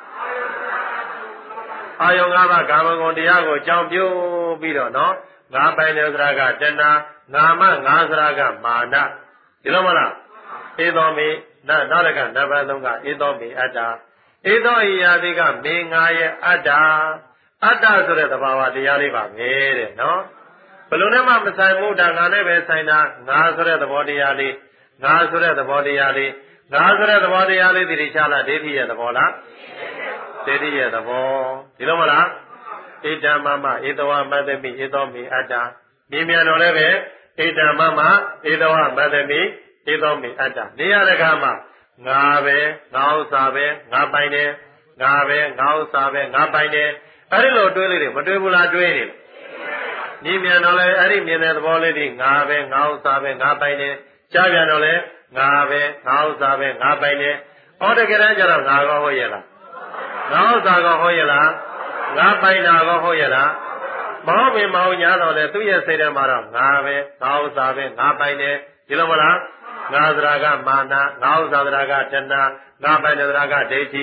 အာယုံ၅ပါးကာမဂုဏ်တရားကိုအကြောင်းပြုပြီးတော့နော်ငါပိုင်တဲ့သရကတဏှာငါမငါသရကမာနဒီလိုမလားဧသောမေနာနာရကနဗ္ဗသုံးကဧသောမေအတ္တဧသောဣယာတိကမေငါရဲ့အတ္တအတ္တဆိုတဲ့သဘာဝတရားလေးပါပဲတဲ့နော်ဘယ်လိုနဲ့မှမဆိုင်ဘူးဒါငါနဲ့ပဲဆိုင်တာငါဆိုတဲ့သဘောတရားလေးငါဆိုတဲ့သဘောတရားလေးငါဆိုတဲ့သဘောတရားလေးဒီချလားဒိဋ္ဌိရဲ့သဘောလားဒိဋ္ဌိရဲ့သဘောဒီလိုမလားဧတံမမဧသောမတ္တမိဧသောမေအတ္တမြင်မြန်တော့လည်းပဲဧတံမမဧသောမတ္တမိဧသောမေအတ္တနေရာတကားမှာငါပဲငါဥစ္စာပဲငါပိုင်တယ်ငါပဲငါဥစ္စာပဲငါပိုင်တယ်အဲ့ဒီလိုတွေးလေးတွေမတွေးဘူးလားတွေးနေမြင်မြန်တော့လေအဲ့ဒီမြင်တဲ့သဘောလေးတွေငါပဲငါဥစ္စာပဲငါပိုင်တယ်ကြားပြန်တော့လေငါပဲငါဥစ္စာပဲငါပိုင်တယ်ဩတကယ်တမ်းကျတော့ငါကောဟုတ်ရဲ့လားငါဥစ္စာကောဟုတ်ရဲ့လားငါပိုင်တာကောဟုတ်ရဲ့လားမဟုတ်ပင်မဟုတ်ညာတော့လေသူ့ရဲ့စိတ်ထဲမှာတော့ငါပဲငါဥစ္စာပဲငါပိုင်တယ်ဒီလိုမလားငါသရကမာနငါဥစ္စာသရကတဏှာငါပိုင်တဲ့သရကဒိဋ္ဌိဒ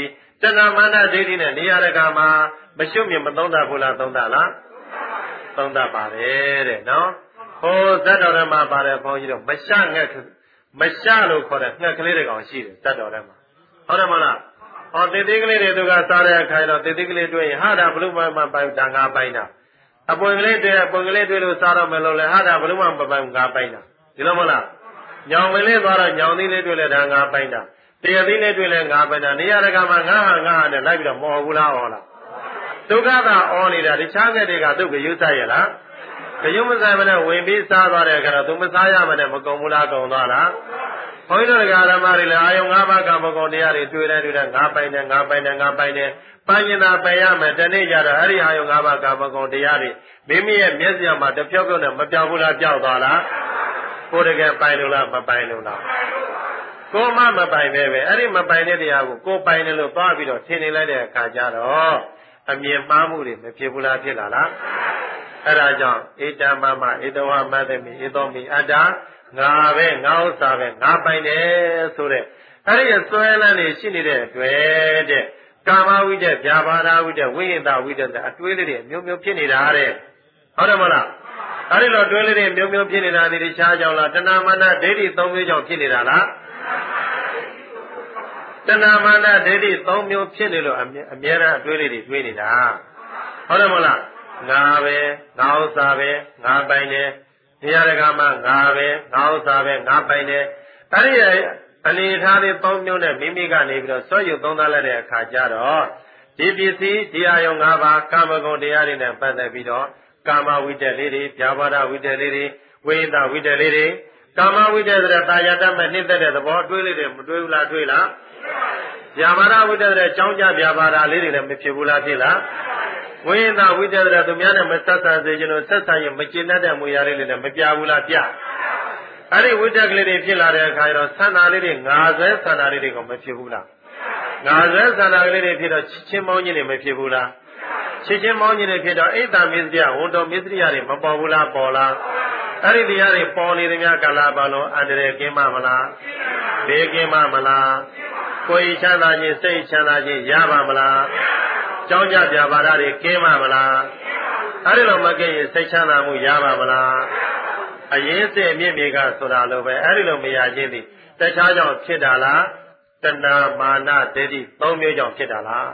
တဏမာနဒိဋ္ဌိနဲ့နေရာတကာမှာမရှုမြင်မသုံးတာဘူးလားသုံးတာလားသုံးတာပါတယ်တဲ့နော်ဟိုဇတ်တော်ထဲမှာပါတယ်ဘုန်းကြီးတို့မရှငှက်မရှလို့ခေါ်တဲ့ငှက်ကလေးတွေကောင်ရှိတယ်ဇတ်တော်ထဲမှာဟုတ်တယ်မလားဟောတေသေးကလေးတွေသူကစားတဲ့အခါတော့တေသေးကလေးတွေ့ရင်ဟာဒါဘလို့မှမပိုင်ဒါငါပိုင်တာအပွင့်ကလေးတွေ့အပွင့်ကလေးတွေ့လို့စားတော့မယ်လို့လဲဟာဒါဘလို့မှမပိုင်ငါပိုင်တာဒီလိုမလားညောင်မလေးသွားတော့ညောင်သေးလေးတွေ့လဲဒါငါပိုင်တာတရားသေးလေးတွေ့လဲငါပိုင်တာနေရာတကာမှာငါဟာငါဟာနဲ့လိုက်ပြီးတော့မော်ဘူးလားဟောလားဒုက္ခသာအော်နေတာတခြားကတည်းကသူ့ကယူဆရလားကယူမဆိုင်မနဲ့ဝင်ပြီးစားသွားတဲ့အခါတော့သူမစားရမနဲ့မကုံဘူးလားကုံသွားလားဘုန်းကြီးတို့ကဓမ္မတွေလည်းအာယုံ၅ပါးကမ္မဂုဏ်တရားတွေတွေ့တယ်တွေ့တယ်ငါပိုင်တယ်ငါပိုင်တယ်ငါပိုင်တယ်ပိုင်ရင်သာပိုင်ရမယ်တနေ့ကျတော့အဲ့ဒီအာယုံ၅ပါးကမ္မဂုဏ်တရားတွေမိမိရဲ့မျက်စိမှာတပြောက်ပြောက်နဲ့မပြောက်ဘူးလားပြောက်သွားလားကိုယ်တကယ်ပိုင်လို့လားမပိုင်လို့လားကိုမမပိုင်ပဲပဲအဲ့ဒီမပိုင်တဲ့တရားကိုကိုပိုင်တယ်လို့သွားပြီးတော့ထင်နေလိုက်တဲ့အခါကျတော့အမြင်မှားမှုတွေမဖြစ်ဘူးလားဖြစ်လာလားအဲ့ဒါကြောင့်ဧတမမဧတဝမတ္တမိဧသောမိအတ္တငါပဲငါဥစ္စာပဲငါပိုင်တယ်ဆိုတဲ့အဲ့ဒီဆွဲလန်းနေရှိနေတဲ့အတွက်တဲ့ကာမဝိတ္တဗျာပါဒဝိတ္တဝိဟိတဝိတ္တအတွေးလေးတွေမျိုးမျိုးဖြစ်နေတာတဲ့ဟုတ်တယ်မလားအဲ့ဒီလိုတွေးလေးတွေမျိုးမျိုးဖြစ်နေတာဒီတခြားကြောင့်လားတဏမာနဒိဋ္ဌိသုံးမျိုးကြောင့်ဖြစ်နေတာလားတဏမာနဒိဋ္ဌိသုံးမျိုးဖြစ်နေလို့အမြဲတမ်းအတွေးလေးတွေတွေးနေတာဟုတ်တယ်မလားငါပဲငါဥစ္စာပဲငါပိုင်တယ်နေရာတကာမှာငါပဲငါဥစ္စာပဲငါပိုင်တယ်အဲ့ဒီအနေထားလေးသုံးမျိုးနဲ့မိမိကနေပြီးတော့ဆွဲယူသုံးသပ်လိုက်တဲ့အခါကျတော့ဒီပစ္စည်းဒီအာယုံ၅ပါးကာမဂုဏ်တရားတွေနဲ့ပတ်သက်ပြီးတော့ကာမဝိတ္တလေးတွေဗျာပါဒဝိတ္တလေးတွေဝိသဝိတ္တလေးတွေကာမဝိတ္တဆိုတဲ့တာယာတတ်မဲ့နှိမ့်သက်တဲ့သဘောတွေးလေးတွေမတွေးဘူးလားတွေးလားဗျာပါဒဝိတ္တဆိုတဲ့ကြောင်းကြဗျာပါဒလေးတွေလည်းမဖြစ်ဘူးလားဖြစ်လားဝိသဝိတ္တဆိုတဲ့သူများနဲ့မဆက်ဆံစေချင်လို့ဆက်ဆံရင်မကျင်တတ်တဲ့မူရာလေးတွေလည်းမပြဘူးလားပြအဲ့ဒီဝိတ္တကလေးတွေဖြစ်လာတဲ့အခါကျတော့ဆန္ဒလေးတွေငါဆွဲဆန္ဒလေးတွေကမဖြစ်ဘူးလားငါဆွဲဆန္ဒကလေးတွေဖြစ်တော့ချစ်ချင်းမောင်းခြင်းတွေမဖြစ်ဘူးလားချစ်ချင်းမောင်းခြင်းတွေဖြစ်တော့အိတ်တမစ္စရိယဝန်တော်မစ္စရိယတွေမပေါ်ဘူးလားပေါ်လားအဲ့ဒီတရားတွေပေါ်နေသမျှကာလပတ်လုံးအန္တရာယ်ကင်းမမလားဘေးကင်းမမလားကိုယ်ချမ်းသာခြင်းစိတ်ချမ်းသာခြင်းရပါမလားကြောင်းကြပြပါဒတွေကင်းမမလားအဲ့ဒီလိုမကင်းရင်စိတ်ချမ်းသာမှုရပါမလားအရင်စိတ်အမြင့်မြေကဆိုတာလိုပဲအဲ့ဒီလိုမရခြင်းသည်တခြားကြောင့်ဖြစ်တာလားတဏမာနဒိဋ္ဌိသုံးမျိုးကြောင့်ဖြစ်တာလား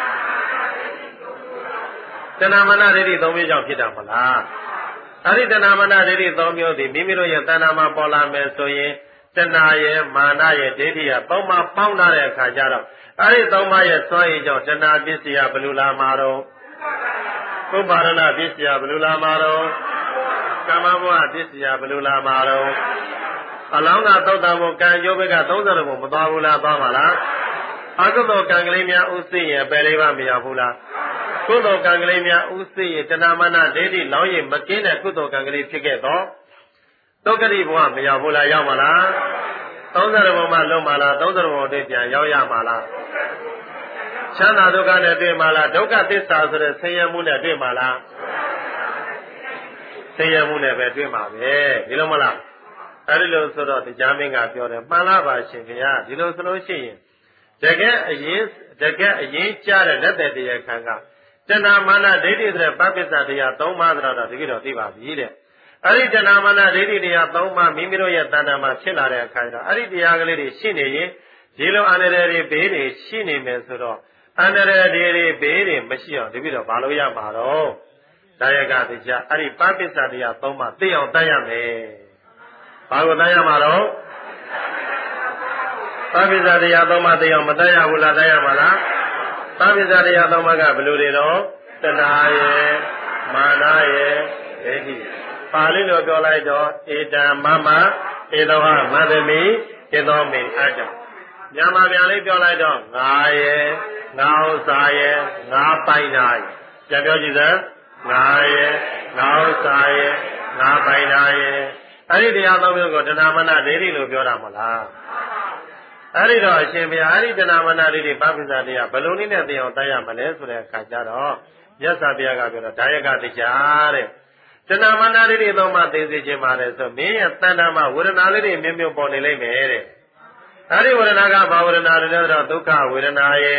တဏမာနဒိဋ္ဌိသုံးမျိုးကြောင့်ဖြစ်တာမလားအဲ့ဒီတဏမာနဒိဋ္ဌိသုံးမျိုးသည်မိမိတို့ရဲ့တဏမှာပေါ်လာမယ်ဆိုရင်တဏရဲ့မာနရဲ့ဒိဋ္ဌိရသုံးပါးပေါင်းထားတဲ့အခါကျတော့အဲ့ဒီသုံးပါးရဲ့စွမ်းရည်ကြောင့်တဏပစ္စယဘယ်လိုလာမှာတော့ဥပါဒနာပစ္စယဘယ်လိုလာမှာတော့ကာမဘဝပစ္စယဘယ်လိုလာမှာတော့အလောင်းကသောတာဘုံကံယောဘကသုံးဆယ်ဘုံမသွားဘူးလားသွားပါလားအကုသိုလ်ကံကလေးများဥသိရင်ပယ်လေးပါမရဘူးလားကုသိုလ်ကံကလေးများဥသိရင်တဏမာနဒိဋ္ဌိလောင်းရင်မကင်းတဲ့ကုသိုလ်ကံကလေးဖြစ်ခဲ့တော့သုက္ကတိဘဝမရဘူးလားရောက်ပါလားသုံးဆယ်ဘုံမှလုံးပါလားသုံးဆယ်ဘုံတည်းပြန်ရောက်ရပါလားချမ်းသာဒုက္ခနဲ့တွေ့မှာလားဒုက္ခသစ္စာဆိုတဲ့ဆင်းရဲမှုနဲ့တွေ့မှာလားဆင်းရဲမှုနဲ့ပဲတွေ့မှာပဲဒီလိုမလားအဲ့ဒီလိုဆိုတော့တရားမင်းကပြောတယ်မှန်လားပါရှင်ခင်ဗျာဒီလိုဆိုလို့ရှိရင်တကယ်အရင်တကယ်အရင်ကြားတဲ့လက်သက်တရားခံကတဏမာနဒိဋ္ဌိဆိုတဲ့ပပ္ပစ္စတရားသုံးပါးဆိုတော့တကယ်တော့သိပါပြီတဲ့အဲ့ဒီတဏမာနဒိဋ္ဌိတရားသုံးပါးမိမိတို့ရဲ့တဏ္ဍာမှာဖြစ်လာတဲ့အခါကျတော့အဲ့ဒီတရားကလေးတွေရှိနေရင်ဒီလိုအန္တရာယ်တွေဘေးတွေရှိနေမယ်ဆိုတော့အန္တရာယ်တွေဘေးတွေမရှိအောင်တပည့်တော်ဘာလို့ရမှာတော့ဒါယကတရားအဲ့ဒီပပ္ပစ္စတရားသုံးပါးသိအောင်တတ်ရမယ်ဘာကိုတတ်ရမှာတော့ပပ္ပစ္စတရားသုံးပါးသိအောင်မတတ်ရဘူးလားတတ်ရမှာလားပပ္ပစ္စတရားသုံးပါးကဘယ်လိုတွေတော့တဏှာရယ်မာနရယ်ဒိဋ္ဌိပါဠိလိုပြောလိုက်တော့ဧတံမမဧသောဟမသမိဧသောမိအတ္တမြန်မာပြန်လေးပြောလိုက်တော့ငါရယ်ငါဥစ္စာရယ်ငါပိုင်တာရယ်ပြန်ပြောကြည့်စမ်းငါရယ်ငါဥစ္စာရယ်ငါပိုင်တာရယ်အဲ့ဒီတရားသုံးမျိုးကိုတဏမာနဒိဋ္ဌိလို့ပြောတာမလားအဲ့ဒီတော့အရှင်ဘုရားအဲ့ဒီတဏမာနဒိဋ္ဌိပပ္ပစ္စတရားဘယ်လိုနည်းနဲ့သိအောင်တတ်ရမလဲဆိုတဲ့အခါကျတော့မြတ်စွာဘုရားကပြောတော့ဒါယကတရားတဲ့တဏမာနဒိဋ္ဌိသုံးပါးသိသိခြင်းပါတယ်ဆိုမင်းရဲ့တဏ္ဍာမှာဝေဒနာလေးတွေမျိုးမျိုးပေါ်နေလိမ့်မယ်တဲ့အဲ့ဒီဝေဒနာကဘာဝေဒနာလဲဆိုတော့ဒုက္ခဝေဒနာရယ်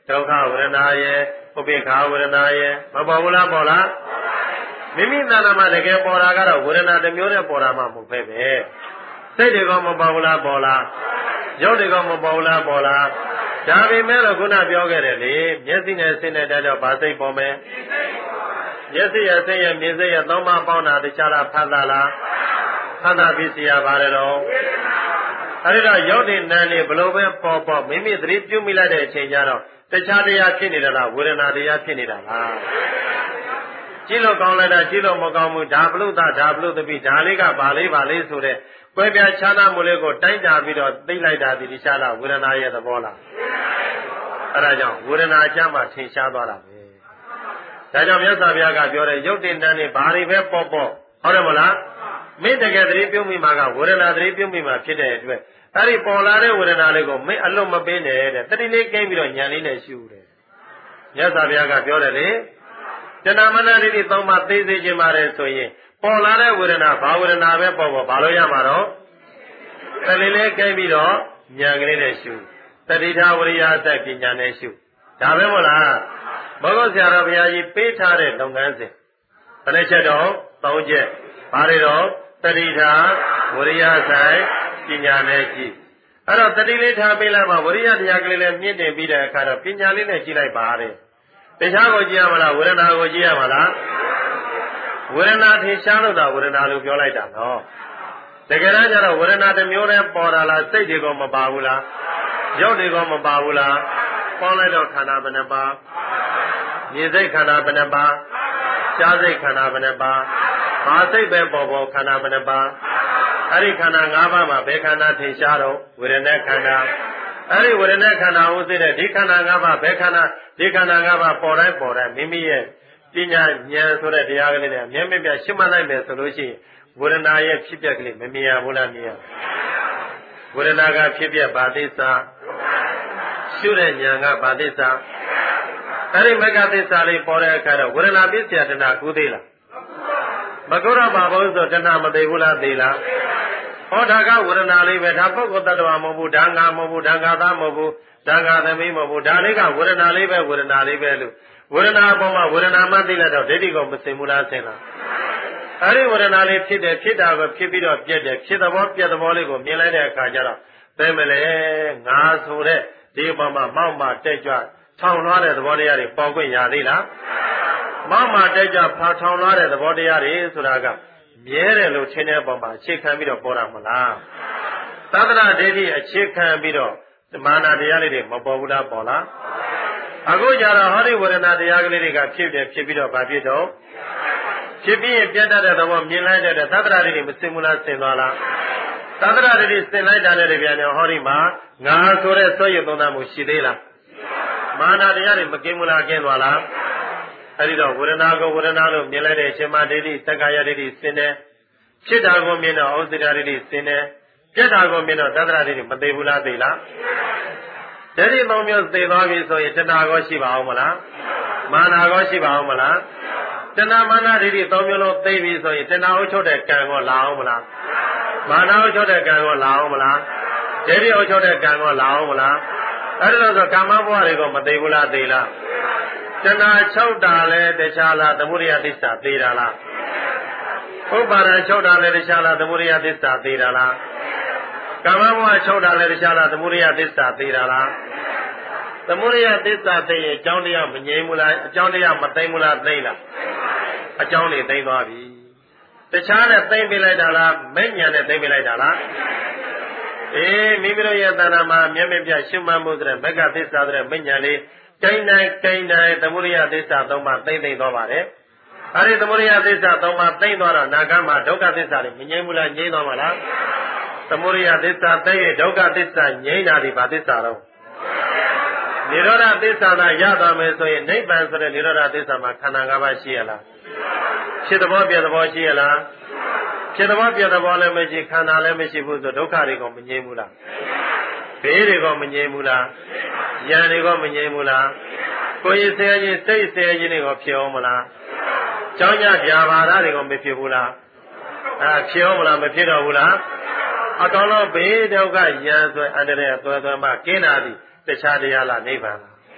ဒုက္ခဝေဒနာရဲ့ဥပိ္ပခာဝေဒနာရဲ့မပေါ်ဘူးလားပေါ်လားမိမိတဏ္ဍာမှာတကယ်ပေါ်တာကတော့ဝေဒနာတစ်မျိုးနဲ့ပေါ်တာမှမဟုတ်ပဲပဲစိတ်တွေကမပေါ်ဘူးလားပေါ်လားရုပ်တွေကမပေါ်ဘူးလားပေါ်လားဒါပေမဲ့လို့ခုနပြောခဲ့တယ်လေမျက်စိနဲ့စိတ်နဲ့တည်းတော့ဗာစိတ်ပေါ်မယ်မျက်စိရဲ့စိတ်ရဲ့မြင်စိတ်ရဲ့သုံးပါးပေါင်းတာတခြားလားဖတ်တာလားဖတ်တာပစ္စည်းရပါတယ်တော့အဲဒီတော့ရုပ်တည်နာနေဘလို့ပဲပေါ်ပေါ်မိမိသတိပြုမိလိုက်တဲ့အချိန်ကျတော့တခြားတရားဖြစ်နေတာလားဝေဒနာတရားဖြစ်နေတာလားကြည့်လို့ကောင်းလိုက်တာကြည့်လို့မကောင်းဘူးဒါဘလို့သာဒါဘလို့တပိဒါလေးကဘာလေးဘာလေးဆိုတဲ့ကွဲပြားခြားနားမှုလေးကိုတိုင်းတာပြီးတော့သိလိုက်တာဒီတခြားလားဝေဒနာရဲ့သဘောလားအဲဒါကြောင့်ဝေဒနာအကျမှထင်ရှားသွားတာပဲဒါကြောင့်မြတ်စွာဘုရားကပြောတယ်ရုပ်တင်တန်းနေဘာတွေပဲပေါ့ပေါ့ဟုတ်တယ်မလားမင်းတကယ်သတိပြုမိမှာကဝေဒနာသတိပြုမိမှာဖြစ်တဲ့အတွက်အဲ့ဒီပေါ်လာတဲ့ဝေဒနာလေးကိုမင်းအလွတ်မပေးနဲ့တဲ့တတိလေးကိန်းပြီးတော့ညံလေးနဲ့ရှုတယ်မြတ်စွာဘုရားကပြောတယ်လေတဏမနတိတိသုံးပါသိသိခြင်းပါတယ်ဆိုရင်ပေါ်လာတဲ့ဝေဒနာဘာဝေဒနာပဲပေါ်ပေါ်ဘာလို့ရမှာတော့တတိလေးကိန်းပြီးတော့ညံကလေးနဲ့ရှုတတိထာဝရိယသပညာနဲ့ရှုဒါပဲမို့လားဘုရားဆရာတော်ဘုရားကြီးပေးထားတဲ့လုပ်ငန်းစဉ်ဘယ်နှချက်တော့သုံးချက်ဘာတွေတော့တတိထာဝရိယဆိုင်ပညာနဲ့ကြည့်အဲ့တော့တတိလေးထားပေးလိုက်မှဝရိယတရားကလေးလည်းမြင့်တင်ပြီးတဲ့အခါတော့ပညာလေးနဲ့ကြည့်လိုက်ပါတဲ့တရားကိုကြည့်ရမလားဝေဒနာကိုကြည့်ရမလားဝေဒနာထင်ရှားလို့သာဝေဒနာလို့ပြောလိုက်တာနော်တကယ်တမ်းကျတော့ဝေဒနာတစ်မျိုးတည်းပေါ်တာလားစိတ်တွေကမပါဘူးလားရုပ်တွေကမပါဘူးလားပေါ်လိုက်တော့ခန္ဓာဘယ်နှပါမြင်စိတ်ခန္ဓာဘယ်နှပါကြားစိတ်ခန္ဓာဘယ်နှပါဘာစိတ်ပဲပေါ်ပေါ်ခန္ဓာဘယ်နှပါအဲ့ဒီခန္ဓာ၅ပါးမှာဘယ်ခန္ဓာထင်ရှားတော့ဝေဒနာခန္ဓာအဲ့ဒီဝေဒနာခန္ဓာဥသိတဲ့ဒီခန္ဓာ၅ပါးဘယ်ခန္ဓာဒီခန္ဓာ၅ပါးပေါ်တိုင်းပေါ်တိုင်းမိမိရဲ့ပညာဉာဏ်ဆိုတဲ့တရားကလေးနဲ့အမြဲမပြတ်ရှုမှတ်လိုက်မယ်ဆိုလို့ရှိရင်ဝေဒနာရဲ့ဖြစ်ပျက်ကလေးမမြင်ရဘူးလားမြင်ရဝေဒနာကဖြစ်ပျက်ဘာသစ္စာရှုတဲ့ဉာဏ်ကဘာသစ္စာအဲ့ဒီမဂ္ဂသစ္စာလေးပေါ်တဲ့အခါတော့ဝေဒနာပစ္စယတဏကူသေးလားမကုရပါဘူးဆိုတဏမသိဘူးလားသိလားဟောဒါကဝေဒနာလေးပဲဒါပုဂ္ဂိုလ်တ attva မဟုတ်ဘူးဒါငါမဟုတ်ဘူးဒါငါသားမဟုတ်ဘူးဒါငါသမီးမဟုတ်ဘူးဒါလေးကဝေဒနာလေးပဲဝေဒနာလေးပဲလို့ဝေဒနာအပေါ်မှာဝေဒနာမှသိလိုက်တော့ဒိဋ္ဌိကိုမသိဘူးလားသိလားအဲ့ဒီဝေဒနာလေးဖြစ်တယ်ဖြစ်တာကိုဖြစ်ပြီးတော့ပြက်တယ်ဖြစ်သဘောပြက်သဘောလေးကိုမြင်လိုက်တဲ့အခါကျတော့သိမလဲငါဆိုတဲ့ဒီအပေါ်မှာမောက်မှတက်ကြွထောင်လွှားတဲ့သဘောတရားတွေပေါ်ခွင့်ရသေးလားမောက်မှတက်ကြွဖာထောင်လွှားတဲ့သဘောတရားတွေဆိုတာကမြဲတယ်လို့ထင်တဲ့အပေါ်မှာအခြေခံပြီးတော့ပေါ်တာမလားသတ္တရဒိဋ္ဌိအခြေခံပြီးတော့မာနတရားလေးတွေမပေါ်ဘူးလားပေါ်လားအခုကြတော့ဟောဒီဝေဒနာတရားကလေးတွေကဖြစ်တယ်ဖြစ်ပြီးတော့ဗာဖြစ်တော့ဖြစ်ပြီးရင်ပြတ်တတ်တဲ့သဘောမြင်လိုက်တဲ့သတ္တရဒိဋ္ဌိမစင်ဘူးလားစင်သွားလားသတ္တရဒိဋ္ဌိစင်လိုက်တာနဲ့တပြန်တော့ဟောဒီမှာငါဆိုတဲ့ဆွေရသုံးသမှုရှိသေးလားမာနတရားတွေမကင်းဘူးလားကင်းသွားလားအဲ့ဒီတော့ဝေဒနာကိုဝေဒနာလို့မြင်လိုက်တဲ့အချိန်မှာဒိဋ္ဌိသက္ကာယဒိဋ္ဌိစင်တယ်ဖြစ်တာကိုမြင်တော့ဩဇိတာဒိဋ္ဌိစင်တယ်ပြတ်တာကိုမြင်တော့သတ္တရဒိဋ္ဌိမသိဘူးလားသိလားဒိဋ္ဌိသုံးမျိုးသိသွားပြီဆိုရင်တဏှာကိုရှိပါအောင်မလားမာနကိုရှိပါအောင်မလားတဏှာမာနဒိဋ္ဌိသုံးမျိုးလုံးသိပြီဆိုရင်တဏှာကိုချုပ်တဲ့ကံကိုလာအောင်မလားမာနကိုချုပ်တဲ့ကံကိုလာအောင်မလားဒိဋ္ဌိကိုချုပ်တဲ့ကံကိုလာအောင်မလားအဲ့ဒါလို့ဆိုကာမဘဝတွေကိုမသိဘူးလားသိလားတဏှာချုပ်တာလဲတခြားလားသမုဒိယသစ္စာသိတာလားဥပါဒံချုပ်တာလဲတခြားလားသမုဒိယသစ္စာသိတာလားကာမဘဝချုပ်တာလဲတခြားလားသမုဒိယသစ္စာသိတာလားသမုဒိယသစ္စာသိရင်အကြောင်းတရားမငြိမ်းဘူးလားအကြောင်းတရားမသိမ်းဘူးလားသိလားအကြောင်းတွေသိမ်းသွားပြီတခြားနဲ့သိမ်းပြလိုက်တာလားမဲ့ညာနဲ့သိမ်းပြလိုက်တာလားအေးမိမိတို့ရဲ့တဏ္ဍာမှာမျက်မြပြရှုမှတ်မှုဆိုတဲ့မဂ္ဂသစ္စာဆိုတဲ့မဲ့ညာလေးကိန်းတိုင်းကိန်းတိုင်းသမုဒိယသစ္စာသုံးပါးသိမ့်သိမ့်သွားပါတယ်။အဲဒီသမုဒိယသစ္စာသုံးပါးသိမ့်သွားတော့နာဂမှာဒုက္ခသစ္စာတွေမငြိမ်းဘူးလားငြိမ်းသွားမှာလား။သမုဒိယသစ္စာသိမ့်ရင်ဒုက္ခသစ္စာငြိမ်းတာဒီဘာသစ္စာတော့နိရောဓသစ္စာသာရသွားမယ်ဆိုရင်နိဗ္ဗာန်ဆိုတဲ့နိရောဓသစ္စာမှာခန္ဓာ၅ပါးရှိရလား။ဖြစ်သဘောပြသဘောရှိရလား။ဖြစ်သဘောပြသဘောလည်းမရှိခန္ဓာလည်းမရှိဘူးဆိုဒုက္ခတွေကမငြိမ်းဘူးလား။ဘေးတွေကမငြိမ်းဘူးလား။ဉာဏ်တွေကမငြိမ်းဘူးလားကိုယ်ရည်ဆဲခြင်းစိတ်ဆဲခြင်းတွေကိုဖြစ်အောင်မလားကြောင်းကြပြာပါဒတွေကိုမဖြစ်ဘူးလားအဲဖြစ်အောင်မလားမဖြစ်တော့ဘူးလားအကောင်လုံးဘေးဒုက္ခရန်ဆိုအန္တရာယ်သွဲသွဲမှကင်းတာသည်တခြားတရားလားနိဗ္ဗာန်လား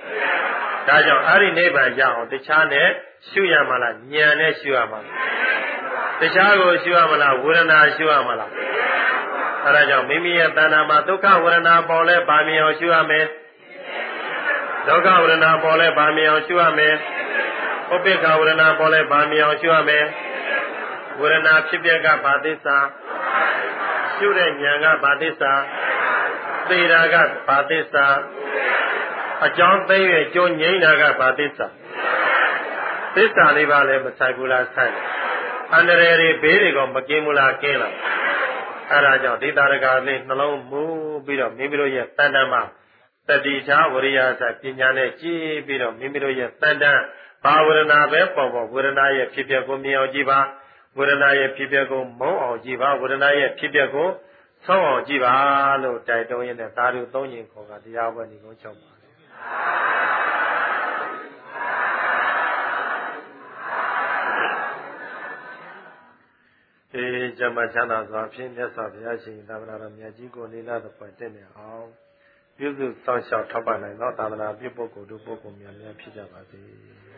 ဒါကြောင့်အဲ့ဒီနိဗ္ဗာန်ရအောင်တခြားနဲ့ရှုရမလားဉာဏ်နဲ့ရှုရမလားတခြားကိုရှုရမလားဝေဒနာရှုရမလားအဲ့ဒါကြောင့်မိမိရဲ့တဏ္ဍာမှာဒုက္ခဝေဒနာပေါ်လဲဗာမြင်အောင်ရှုရမယ်ဒုက္ခဝေဒနာပေါ်လဲဗာမြင်အောင်ရှုရမယ်ဥပိ္ပခဝေဒနာပေါ်လဲဗာမြင်အောင်ရှုရမယ်ဝေဒနာဖြစ်ပျက်ကဘာသစ္စာရှုတဲ့ဉာဏ်ကဘာသစ္စာသေတာကဘာသစ္စာအကြောင်းသိရဲ့ကျိုးငြိမ်းတာကဘာသစ္စာသစ္စာလေးပါလည်းမဆိုင်ဘူးလားဆိုင်အန္တရာယ်တွေဘေးတွေကမကင်းဘူးလားကင်းလားအဲဒါကြောင့်ဒီတာရကလေးနှလုံးမူပြီးတော့မိမိတို့ရဲ့တဏ္ဍမှာတတိထားဝရိယသပညာနဲ့ကြည်ပြီးတော့မိမိတို့ရဲ့တဏ္ဍဘာဝရဏပဲပေါ်ပေါ်ဝေဒနာရဲ့ဖြစ်ပျက်ကိုမြင်အောင်ကြည့်ပါဝေဒနာရဲ့ဖြစ်ပျက်ကိုမုန်းအောင်ကြည့်ပါဝေဒနာရဲ့ဖြစ်ပျက်ကိုဆုံးအောင်ကြည့်ပါလို့တိုက်တွန်းရင်းနဲ့သာဓုသုံးရင်ခေါ်ကတရားဝဲနေကုန်ချုပ်ပါတယ်ဒီဇမချမ်းသာစွာဖြင့်မြတ်စွာဘုရားရှင်သာသနာတော်မြတ်ကြီးကိုလေးလာတဲ့ပွဲတက်နေအောင်ပြုစုစောင့်ရှောက်ထောက်ပံ့နိုင်သောသာသနာပြုပုဂ္ဂိုလ်တို့ပုဂ္ဂိုလ်များများဖြစ်ကြပါစေ